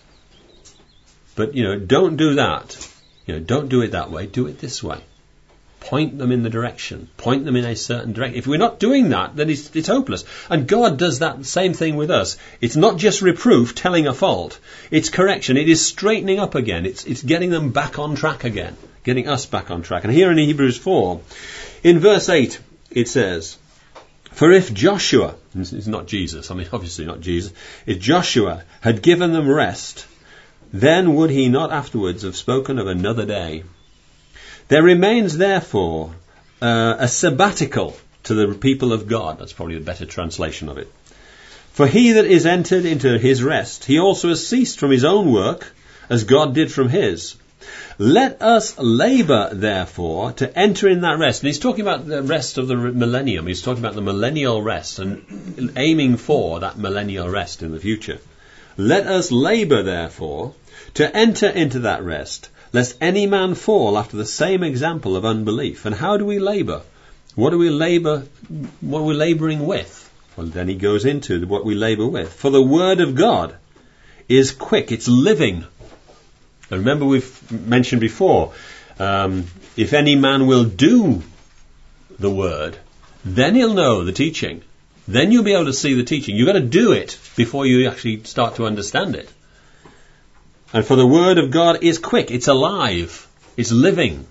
[SPEAKER 1] But, you know, don't do that. You know, don't do it that way. Do it this way. Point them in the direction. Point them in a certain direction. If we're not doing that, then it's, it's hopeless. And God does that same thing with us. It's not just reproof, telling a fault. It's correction. It is straightening up again. It's, it's getting them back on track again. Getting us back on track. And here in Hebrews four, in verse eight, it says, for if Joshua, it's not Jesus, I mean obviously not Jesus, if Joshua had given them rest, then would he not afterwards have spoken of another day? There remains, therefore, uh, a sabbatical to the people of God. That's probably a better translation of it. For he that is entered into his rest, he also has ceased from his own work, as God did from his. Let us labour, therefore, to enter in that rest. And he's talking about the rest of the millennium. He's talking about the millennial rest and aiming for that millennial rest in the future. Let us labour, therefore, to enter into that rest, lest any man fall after the same example of unbelief. And how do we labour? What do we labour? What are we labouring with? Well, then he goes into what we labour with. For the word of God is quick, it's living. And remember, we've mentioned before, um, if any man will do the word, then he'll know the teaching. Then you'll be able to see the teaching. You've got to do it before you actually start to understand it. And for the word of God is quick, it's alive, it's living,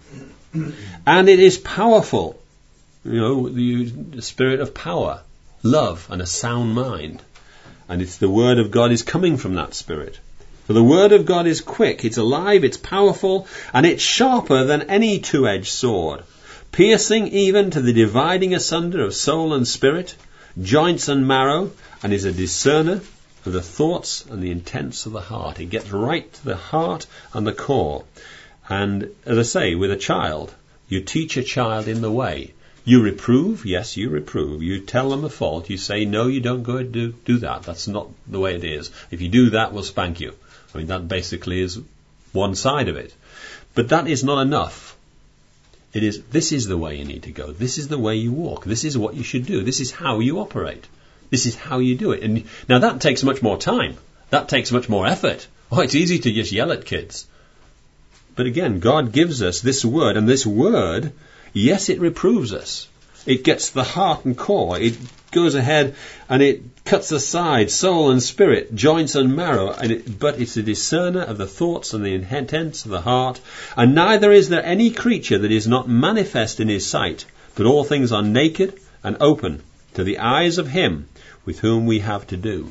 [SPEAKER 1] and it is powerful. You know, the, the spirit of power, love, and a sound mind. And it's the word of God is coming from that spirit. For the word of God is quick, it's alive, it's powerful, and it's sharper than any two-edged sword, piercing even to the dividing asunder of soul and spirit, joints and marrow, and is a discerner of the thoughts and the intents of the heart. It gets right to the heart and the core. And as I say, with a child, you teach a child in the way. You reprove, yes, you reprove. You tell them a fault. You say, no, you don't go and do, do that. That's not the way it is. If you do that, we'll spank you. I mean, that basically is one side of it. But that is not enough. It is, this is the way you need to go. This is the way you walk. This is what you should do. This is how you operate. This is how you do it. And now that takes much more time. That takes much more effort. Oh, it's easy to just yell at kids. But again, God gives us this word, and this word, yes, it reproves us. It gets the heart and core. It goes ahead and it cuts aside soul and spirit, joints and marrow, and it, but it's a discerner of the thoughts and the intents of the heart. And neither is there any creature that is not manifest in his sight, but all things are naked and open to the eyes of him with whom we have to do.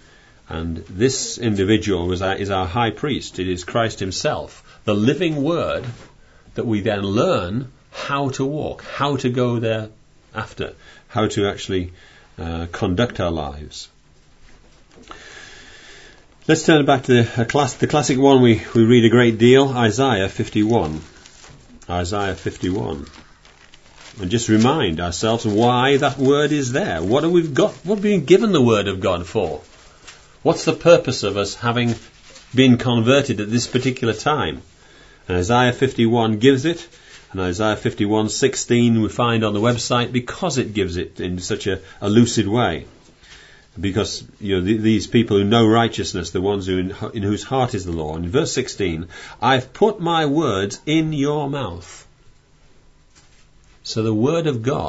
[SPEAKER 1] And this individual is our, is our high priest. It is Christ himself, the living word, that we then learn how to walk, how to go there after, how to actually uh, conduct our lives. Let's turn back to the, class, the classic one we, we read a great deal, Isaiah fifty-one. Isaiah fifty-one. And just remind ourselves why that word is there. What have we got? What have we been given the word of God for? What's the purpose of us having been converted at this particular time? And Isaiah fifty-one gives it. And Isaiah fifty-one sixteen we find on the website, because it gives it in such a, a lucid way. Because, you know, th- these people who know righteousness, the ones who in, in whose heart is the law. And in verse sixteen, I've put my words in your mouth. So the word of God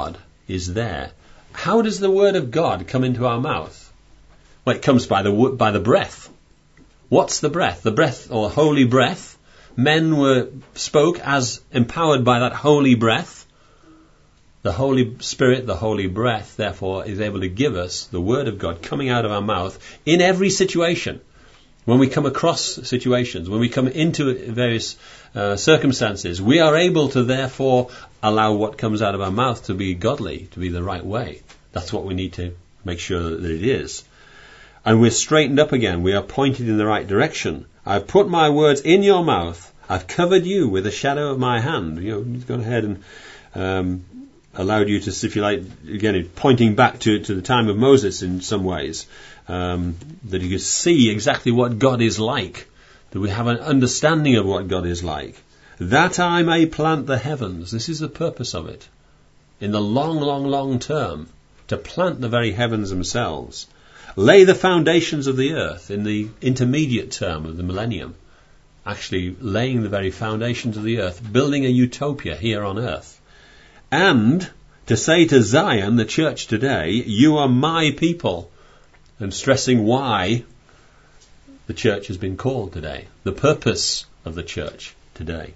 [SPEAKER 1] is there. How does the word of God come into our mouth? Well, it comes by the by the breath. What's the breath? The breath, or holy breath. Men were spoke as empowered by that holy breath. The Holy Spirit, the holy breath, therefore, is able to give us the word of God coming out of our mouth in every situation. When we come across situations, when we come into various uh, circumstances, we are able to therefore allow what comes out of our mouth to be godly, to be the right way. That's what we need to make sure that it is. And we're straightened up again. We are pointed in the right direction. I've put my words in your mouth. I've covered you with the shadow of my hand. You know, he's gone ahead and um, allowed you to, if you like, again, pointing back to, to the time of Moses in some ways, um, that you could see exactly what God is like, that we have an understanding of what God is like. That I may plant the heavens. This is the purpose of it. In the long, long, long term, to plant the very heavens themselves. Lay the foundations of the earth in the intermediate term of the millennium. Actually laying the very foundations of the earth, building a utopia here on earth. And to say to Zion, the church today, you are my people. And stressing why the church has been called today. The purpose of the church today.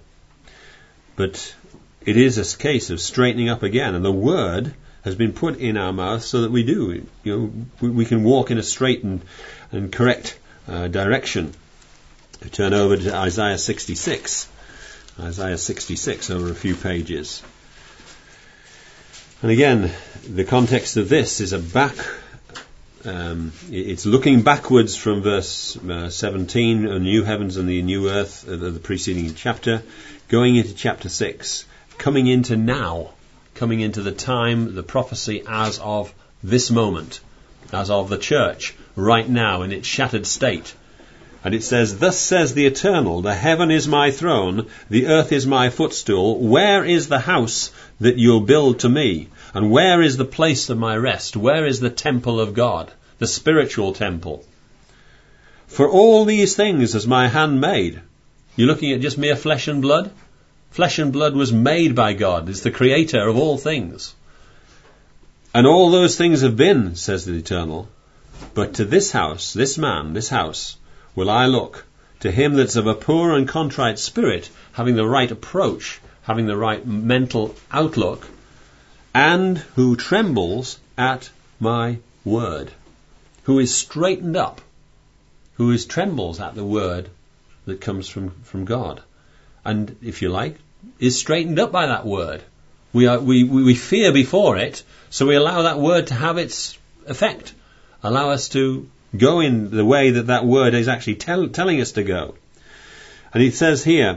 [SPEAKER 1] But it is a case of straightening up again. And the word has been put in our mouth so that we do. You know, we, we can walk in a straight and, and correct uh, direction. We turn over to Isaiah sixty-six. Isaiah sixty-six, over a few pages. And again, the context of this is a back... Um, it's looking backwards from verse uh, seventeen, the new heavens and the new earth, uh, the preceding chapter, going into chapter six, coming into now, coming into the time, the prophecy as of this moment, as of the church right now in its shattered state. And it says, thus says the Eternal, the heaven is my throne, the earth is my footstool. Where is the house that you'll build to me? And where is the place of my rest? Where is the temple of God, the spiritual temple? For all these things has my hand made. You're looking at just mere flesh and blood? Flesh and blood was made by God. It's the creator of all things. And all those things have been, says the Eternal. But to this house, this man, this house, will I look, to him that's of a poor and contrite spirit, having the right approach, having the right mental outlook, and who trembles at my word, who is straightened up, who is trembles at the word that comes from, from God. And, if you like, is straightened up by that word. We are we, we fear before it, so we allow that word to have its effect. Allow us to go in the way that that word is actually tell, telling us to go. And it says here,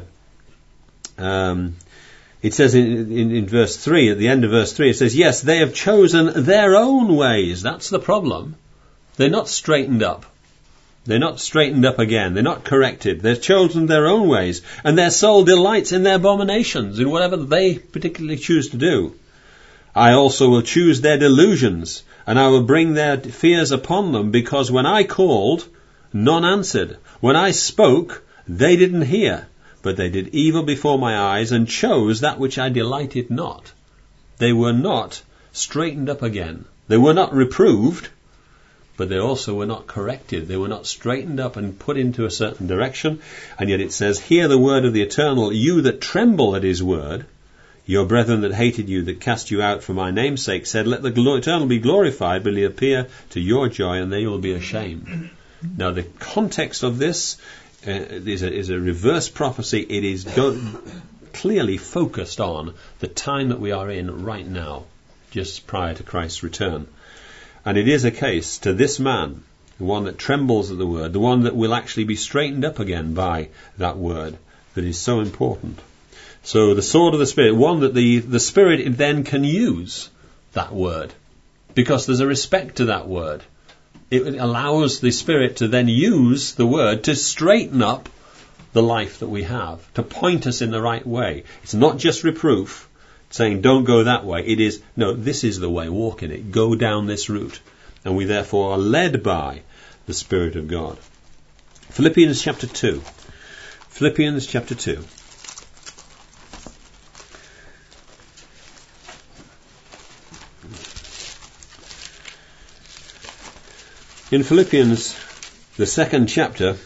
[SPEAKER 1] um, it says in, in, in verse three, at the end of verse three, it says, yes, they have chosen their own ways. That's the problem. They're not straightened up. They're not straightened up again. They're not corrected. They've chosen their own ways. And their soul delights in their abominations, in whatever they particularly choose to do. I also will choose their delusions, and I will bring their fears upon them, because when I called, none answered. When I spoke, they didn't hear. But they did evil before my eyes, and chose that which I delighted not. They were not straightened up again. They were not reproved, but they also were not corrected. They were not straightened up and put into a certain direction. And yet it says, hear the word of the Eternal, you that tremble at his word. Your brethren that hated you, that cast you out for my name's sake, said, let the Eternal be glorified, but he appear to your joy, and they will be ashamed. Now the context of this uh, is, a, is a reverse prophecy. It is go- clearly focused on the time that we are in right now, just prior to Christ's return. And it is a case to this man, the one that trembles at the word, the one that will actually be straightened up again by that word, that is so important. So the sword of the Spirit, one that the, the Spirit then can use that word, because there's a respect to that word. It allows the Spirit to then use the word to straighten up the life that we have, to point us in the right way. It's not just reproof, saying don't go that way. It is, no, this is the way, walk in it, go down this route. And we therefore are led by the Spirit of God. Philippians chapter two. Philippians chapter two. In Philippians, the second chapter,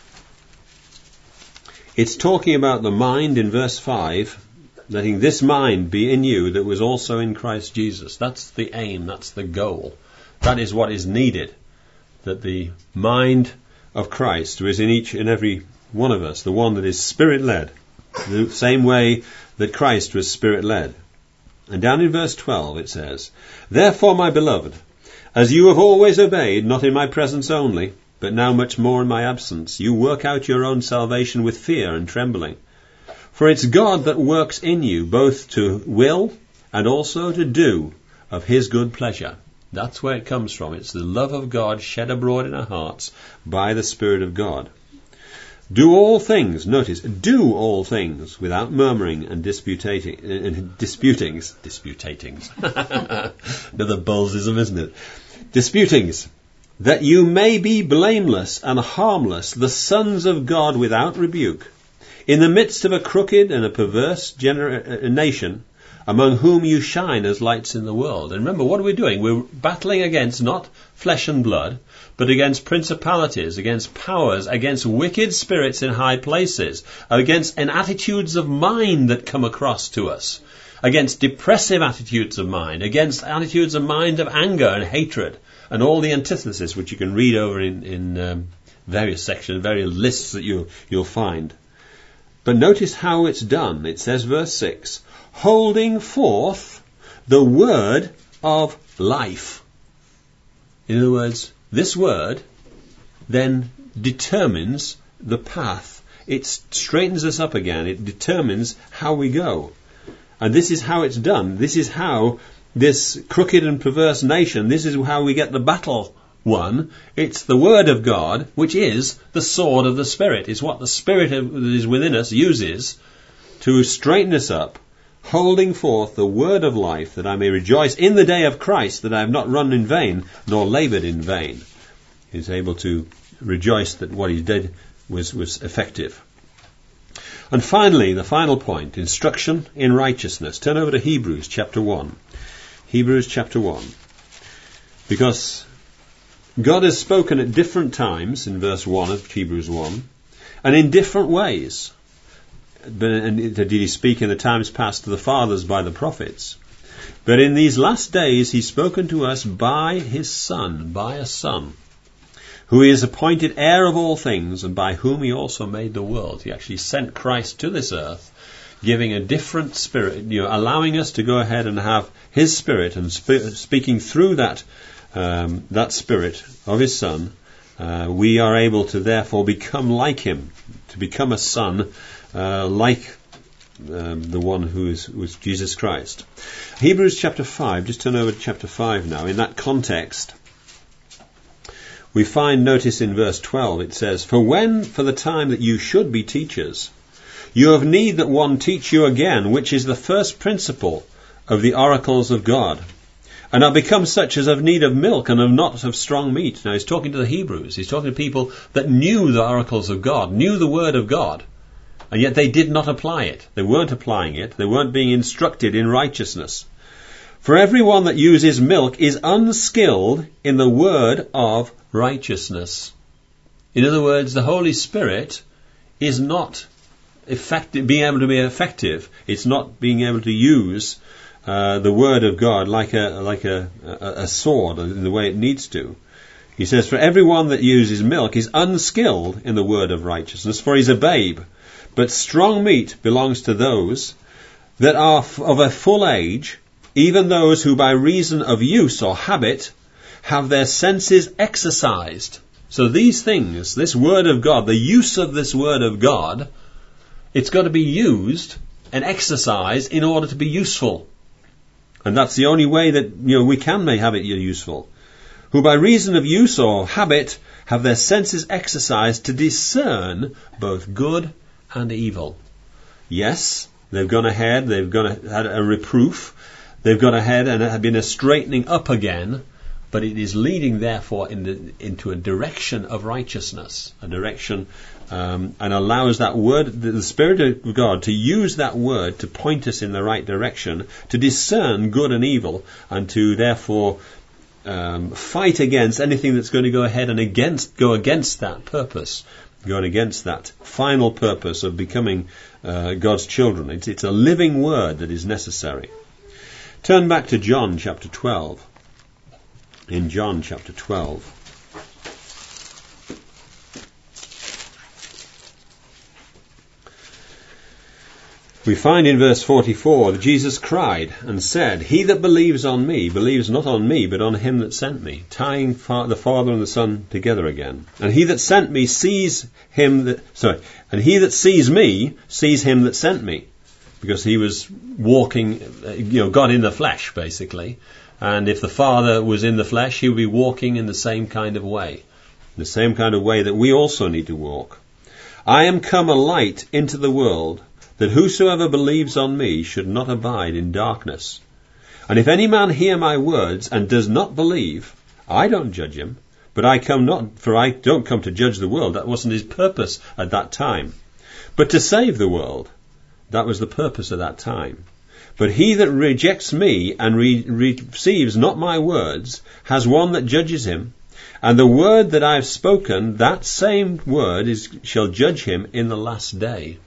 [SPEAKER 1] it's talking about the mind in verse five, letting this mind be in you that was also in Christ Jesus. That's the aim, that's the goal. That is what is needed, that the mind of Christ was in each and every one of us, the one that is Spirit-led, the same way that Christ was Spirit-led. And down in verse twelve it says, "Therefore, my beloved, as you have always obeyed, not in my presence only, but now much more in my absence, you work out your own salvation with fear and trembling. For it's God that works in you both to will and also to do of his good pleasure." That's where it comes from. It's the love of God shed abroad in our hearts by the Spirit of God. "Do all things," notice, "do all things without murmuring and disputating, and disputings, disputatings." Another bullsism, isn't it? Disputings, "that you may be blameless and harmless, the sons of God without rebuke, in the midst of a crooked and a perverse gener- nation, among whom you shine as lights in the world." And remember, what are we doing? We're battling against not flesh and blood, but against principalities, against powers, against wicked spirits in high places, against an attitudes of mind that come across to us, against depressive attitudes of mind, against attitudes of mind of anger and hatred, and all the antithesis which you can read over in, in um, various sections, various lists that you, you'll find. But notice how it's done. It says, verse six, "holding forth the word of life." In other words, this word then determines the path. It straightens us up again. It determines how we go. And this is how it's done. This is how this crooked and perverse nation, this is how we get the battle won. It's the Word of God, which is the sword of the Spirit. It's what the Spirit that is within us uses to straighten us up, holding forth the word of life, that I may rejoice in the day of Christ, that I have not run in vain, nor laboured in vain. He's able to rejoice that what he did was, was effective. And finally, the final point, instruction in righteousness. Turn over to Hebrews chapter one. Hebrews chapter one. Because God has spoken at different times, in verse one of Hebrews one, and in different ways. But, and did he speak in the times past to the fathers by the prophets? But in these last days he's spoken to us by his Son, by a Son, who is appointed heir of all things, and by whom he also made the world. He actually sent Christ to this earth, giving a different spirit, you know, allowing us to go ahead and have his Spirit, and sp- speaking through that um, that Spirit of his Son, uh, we are able to therefore become like him, to become a son uh, like um, the one who is was Jesus Christ. Hebrews chapter five, just turn over to chapter five now. In that context, we find, notice in verse twelve, it says, "For when, for the time that you should be teachers, you have need that one teach you again, which is the first principle of the oracles of God, and are become such as have need of milk and of not of strong meat." Now he's talking to the Hebrews. He's talking to people that knew the oracles of God, knew the word of God, and yet they did not apply it. They weren't applying it. They weren't being instructed in righteousness. "For everyone that uses milk is unskilled in the word of righteousness." In other words, the Holy Spirit is not effective, being able to be effective. It's not being able to use uh, the word of God like a like a, a, a sword in the way it needs to. He says, "For everyone that uses milk is unskilled in the word of righteousness, for he's a babe. But strong meat belongs to those that are of a full age, even those who by reason of use or habit have their senses exercised." So these things, this word of God, the use of this word of God, it's got to be used and exercised in order to be useful. And that's the only way that, you know, we can may have it useful. "Who by reason of use or habit have their senses exercised to discern both good and evil." Yes, they've gone ahead, they've gone had a reproof, they've gone ahead and have been a straightening up again, but it is leading therefore in the, into a direction of righteousness, a direction, um, and allows that word, the Spirit of God, to use that word to point us in the right direction, to discern good and evil, and to therefore um, fight against anything that's going to go ahead and against go against that purpose, going against that final purpose of becoming uh, God's children. It's, it's a living word that is necessary. Turn back to John chapter twelve. In John chapter twelve. We find in verse forty-four that Jesus cried and said, "He that believes on me believes not on me, but on him that sent me," tying fa- the Father and the Son together again. "And he that sent me sees him that sorry, and he that sees me sees him that sent me," because he was walking, you know, God in the flesh, basically. And if the Father was in the flesh, he would be walking in the same kind of way, the same kind of way that we also need to walk. "I am come a light into the world, that whosoever believes on me should not abide in darkness. And if any man hear my words and does not believe, I don't judge him, but I come not, for I don't come to judge the world." That wasn't his purpose at that time, but to save the world. That was the purpose at that time. "But he that rejects me and re- receives not my words has one that judges him, and the word that I have spoken, that same word is shall judge him in the last day."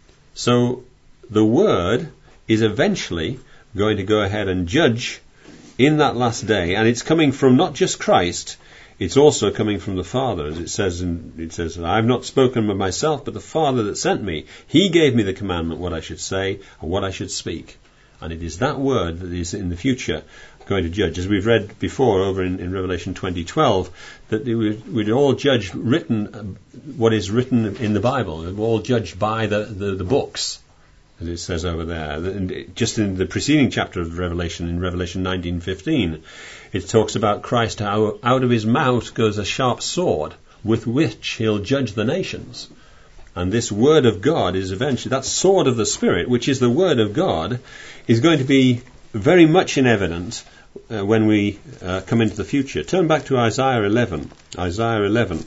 [SPEAKER 1] So the word is eventually going to go ahead and judge in that last day, and it's coming from not just Christ, it's also coming from the Father, as it says. In, it says, "I have not spoken of myself, but the Father that sent me, he gave me the commandment what I should say and what I should speak." And it is that word that is in the future going to judge. As we've read before over in, in Revelation twenty twelve, that we'd, we'd all judge written, uh, what is written in the Bible. We're all judged by the, the, the books, as it says over there. And just in the preceding chapter of Revelation, in Revelation nineteen fifteen, it talks about Christ, how out of his mouth goes a sharp sword with which he'll judge the nations. And this word of God is eventually, that sword of the Spirit, which is the word of God, is going to be very much in evidence uh, when we uh, come into the future. Turn back to Isaiah eleven. Isaiah eleven.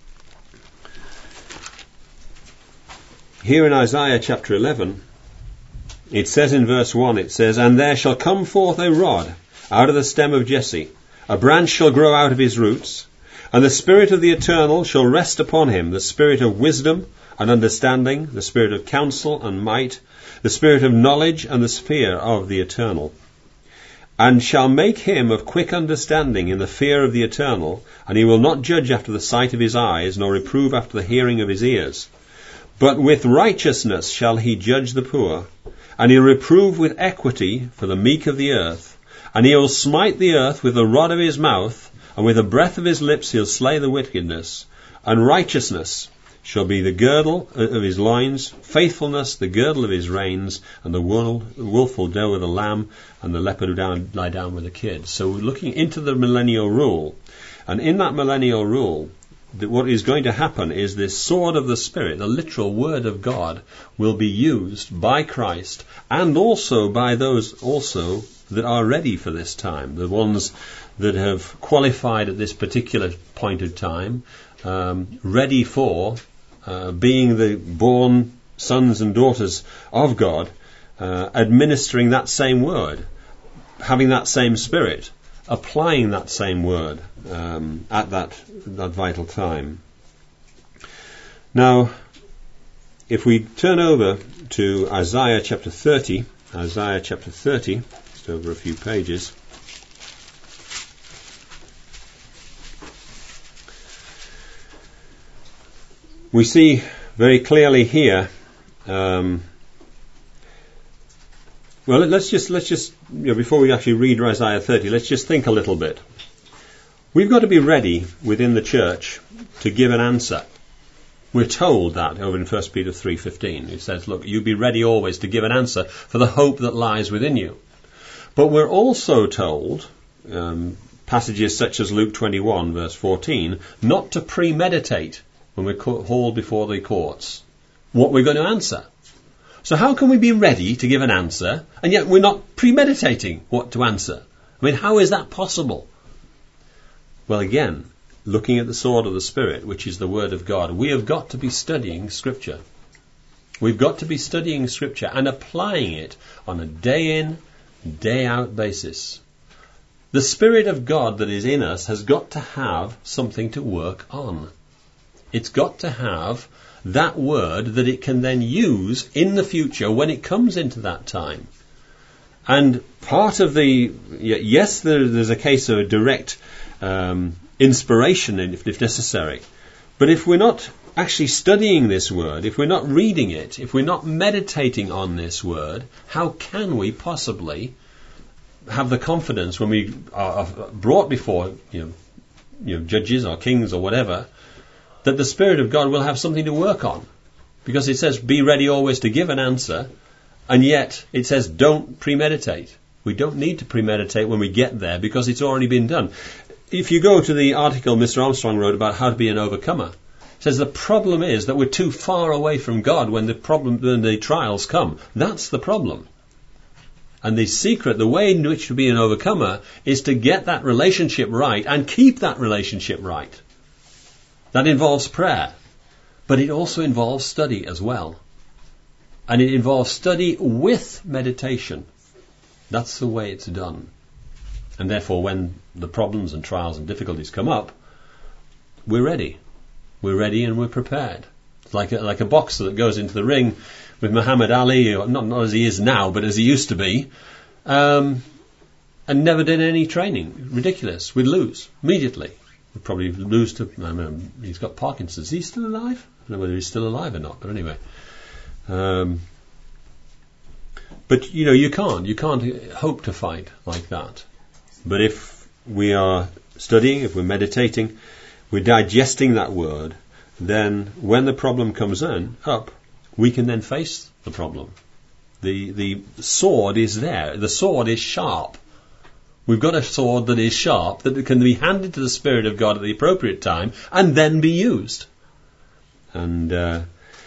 [SPEAKER 1] Here in Isaiah chapter eleven, it says in verse one, it says, "And there shall come forth a rod out of the stem of Jesse, a branch shall grow out of his roots, and the Spirit of the Eternal shall rest upon him, the Spirit of wisdom and understanding, the Spirit of counsel and might, the Spirit of knowledge and the fear of the Eternal. And shall make him of quick understanding in the fear of the Eternal, and he will not judge after the sight of his eyes, nor reprove after the hearing of his ears. But with righteousness shall he judge the poor, and he'll reprove with equity for the meek of the earth. And he will smite the earth with the rod of his mouth, and with the breath of his lips he'll slay the wickedness. And righteousness shall be the girdle of his loins, faithfulness the girdle of his reins, and the wolf will go with the lamb, and the leopard will down, lie down with the kid." So we're looking into the millennial rule. And in that millennial rule, that what is going to happen is this sword of the Spirit, the literal word of God, will be used by Christ and also by those also that are ready for this time, the ones that have qualified at this particular point of time, um, ready for uh, being the born sons and daughters of God, uh, administering that same word, having that same Spirit, applying that same word um, at that that vital time. Now, if we turn over to Isaiah chapter thirty, Isaiah chapter thirty, just over a few pages. We see very clearly here. Um, well, let's just let's just you know, before we actually read Isaiah thirty, let's just think a little bit. We've got to be ready within the church to give an answer. We're told that over in First Peter three fifteen. It says, "Look, you be ready always to give an answer for the hope that lies within you." But we're also told, um, passages such as Luke twenty-one verse fourteen, not to premeditate when we're hauled before the courts what we're going to answer. So how can we be ready to give an answer and yet we're not premeditating what to answer? I mean, how is that possible? Well, again, looking at the sword of the Spirit, which is the Word of God, we have got to be studying Scripture. We've got to be studying Scripture and applying it on a day in, day out basis. The Spirit of God that is in us has got to have something to work on. It's got to have that word that it can then use in the future when it comes into that time. And part of the, yes, there, there's a case of a direct um, inspiration if, if necessary. But if we're not actually studying this word, if we're not reading it, if we're not meditating on this word, how can we possibly have the confidence when we are brought before you know, you know, judges or kings or whatever, that the Spirit of God will have something to work on? Because it says, be ready always to give an answer, and yet it says, don't premeditate. We don't need to premeditate when we get there because it's already been done. If you go to the article Mister Armstrong wrote about how to be an overcomer, it says the problem is that we're too far away from God when the problem, when the trials come. That's the problem. And the secret, the way in which to be an overcomer, is to get that relationship right and keep that relationship right. That involves prayer, but it also involves study as well. And it involves study with meditation. That's the way it's done. And therefore, when the problems and trials and difficulties come up, we're ready. We're ready and we're prepared. It's like a, like a boxer that goes into the ring with Muhammad Ali, or not, not as he is now, but as he used to be, um, and never did any training. Ridiculous. We'd lose immediately. We'd probably lose to, I mean, he's got Parkinson's. Is he still alive? I don't know whether he's still alive or not, but anyway. Um, but, you know, you can't. You can't hope to fight like that. But if we are studying, if we're meditating, we're digesting that word, then when the problem comes in, up, we can then face the problem. The the sword is there. The sword is sharp. We've got a sword that is sharp, that can be handed to the Spirit of God at the appropriate time and then be used. And uh,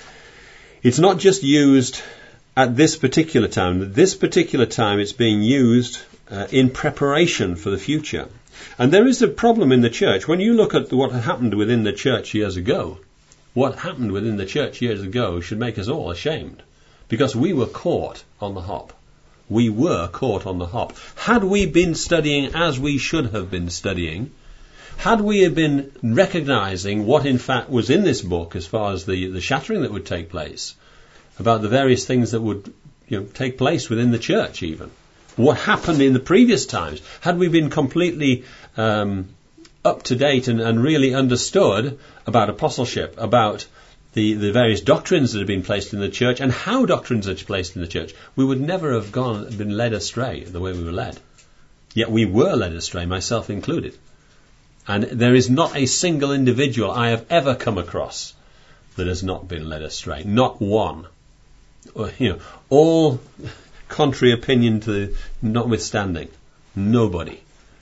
[SPEAKER 1] it's not just used at this particular time. At this particular time it's being used uh, in preparation for the future. And there is a problem in the church. When you look at what happened within the church years ago, what happened within the church years ago should make us all ashamed. Because we were caught on the hop. We were caught on the hop. Had we been studying as we should have been studying, had we been recognizing what in fact was in this book as far as the, the shattering that would take place, about the various things that would you know, take place within the church even, what happened in the previous times, had we been completely um, up to date and, and really understood about apostleship, about the, the various doctrines that have been placed in the church and how doctrines are placed in the church, we would never have gone been led astray the way we were led. Yet we were led astray, myself included. And there is not a single individual I have ever come across that has not been led astray. Not one. You know, all contrary opinion to notwithstanding. Nobody.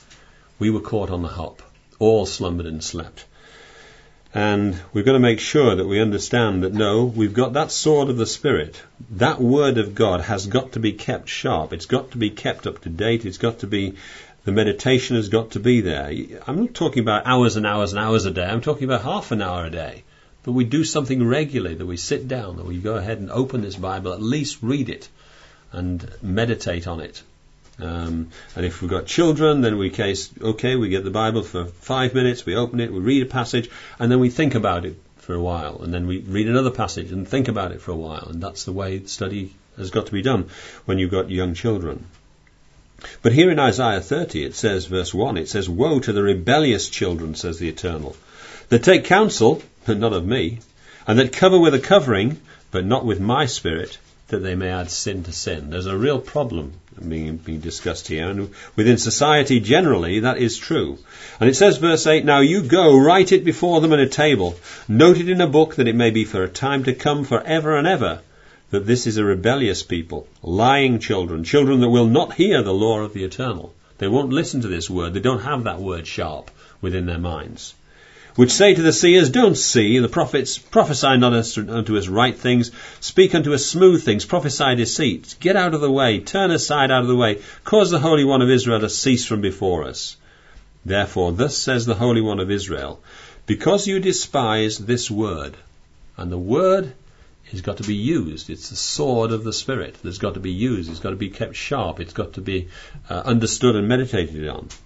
[SPEAKER 1] We were caught on the hop. All slumbered and slept. And we've got to make sure that we understand that no, we've got that sword of the Spirit. That word of God has got to be kept sharp. It's got to be kept up to date. It's got to be, the meditation has got to be there. I'm not talking about hours and hours and hours a day. I'm talking about half an hour a day. But we do something regularly, that we sit down, that we go ahead and open this Bible, at least read it and meditate on it. Um, and if we've got children, then we case, okay, we get the Bible for five minutes, we open it, we read a passage, and then we think about it for a while, and then we read another passage and think about it for a while, and that's the way study has got to be done when you've got young children. But here in Isaiah thirty, it says, verse one, it says, "Woe to the rebellious children, says the Eternal, that take counsel, but not of me, and that cover with a covering, but not with my Spirit, that they may add sin to sin." There's a real problem being, being discussed here, and within society generally that is true. And it says, verse eight, "Now you go, write it before them in a table, note it in a book, that it may be for a time to come, for ever and ever, that this is a rebellious people, lying children, children that will not hear the law of the Eternal." They won't listen to this word. They don't have that word sharp within their minds. "Which say to the seers, Don't see, the prophets, prophesy not unto us right things, speak unto us smooth things, prophesy deceit. Get out of the way, turn aside out of the way, cause the Holy One of Israel to cease from before us. Therefore, thus says the Holy One of Israel, because you despise this word," and the word has got to be used. It's the sword of the Spirit that's got to be used. It's got to be kept sharp. It's got to be uh, understood and meditated on.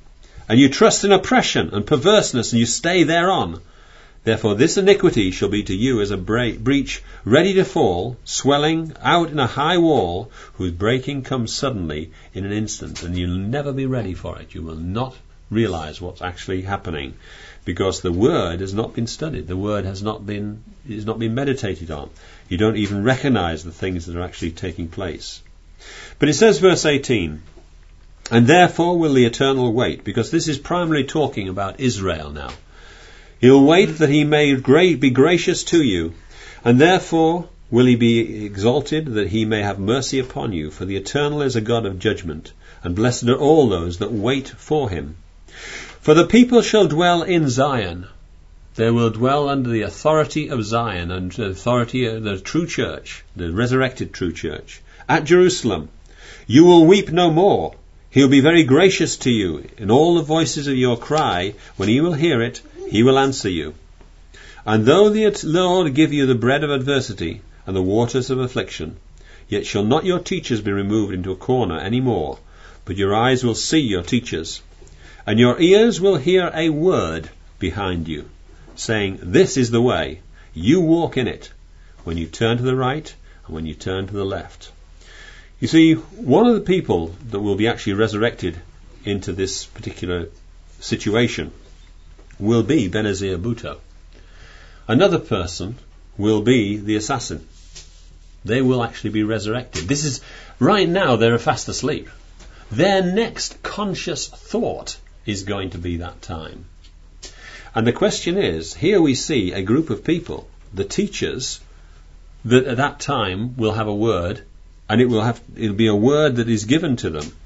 [SPEAKER 1] and you trust in oppression and perverseness, and you stay thereon. Therefore this iniquity shall be to you as a bre- breach ready to fall, swelling out in a high wall, whose breaking comes suddenly in an instant, and you'll never be ready for it. You will not realize what's actually happening, because the word has not been studied. The word has not been has not been meditated on. You don't even recognize the things that are actually taking place. But it says, verse eighteen, and therefore will the Eternal wait, because this is primarily talking about Israel now. He'll wait that he may gra- be gracious to you, and therefore will he be exalted, that he may have mercy upon you. For the Eternal is a God of judgment, and blessed are all those that wait for him. For the people shall dwell in Zion. They will dwell under the authority of Zion, and the authority of the true church, the resurrected true church. At Jerusalem, you will weep no more. He will be very gracious to you. In all the voices of your cry, when he will hear it, he will answer you. And though the Lord give you the bread of adversity and the waters of affliction, yet shall not your teachers be removed into a corner any more, but your eyes will see your teachers, and your ears will hear a word behind you, saying, this is the way, you walk in it, when you turn to the right and when you turn to the left. You see, one of the people that will be actually resurrected into this particular situation will be Benazir Bhutto. Another person will be the assassin. They will actually be resurrected. This is, right now they're fast asleep. Their next conscious thought is going to be that time. And the question is, here we see a group of people, the teachers, that at that time will have a word, and it will have, it'll be a word that is given to them.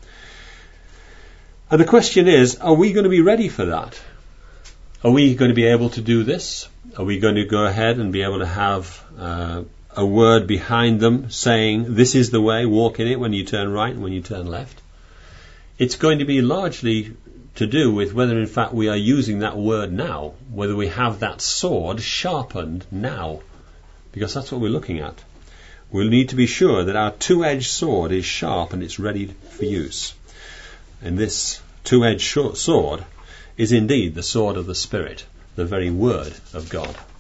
[SPEAKER 1] And the question is, are we going to be ready for that? Are we going to be able to do this? Are we going to go ahead and be able to have uh, a word behind them saying, this is the way, walk in it when you turn right and when you turn left? It's going to be largely to do with whether in fact we are using that word now, whether we have that sword sharpened now, because that's what we're looking at. We'll need to be sure that our two-edged sword is sharp and it's ready for use. And this two-edged sword is indeed the sword of the Spirit, the very word of God.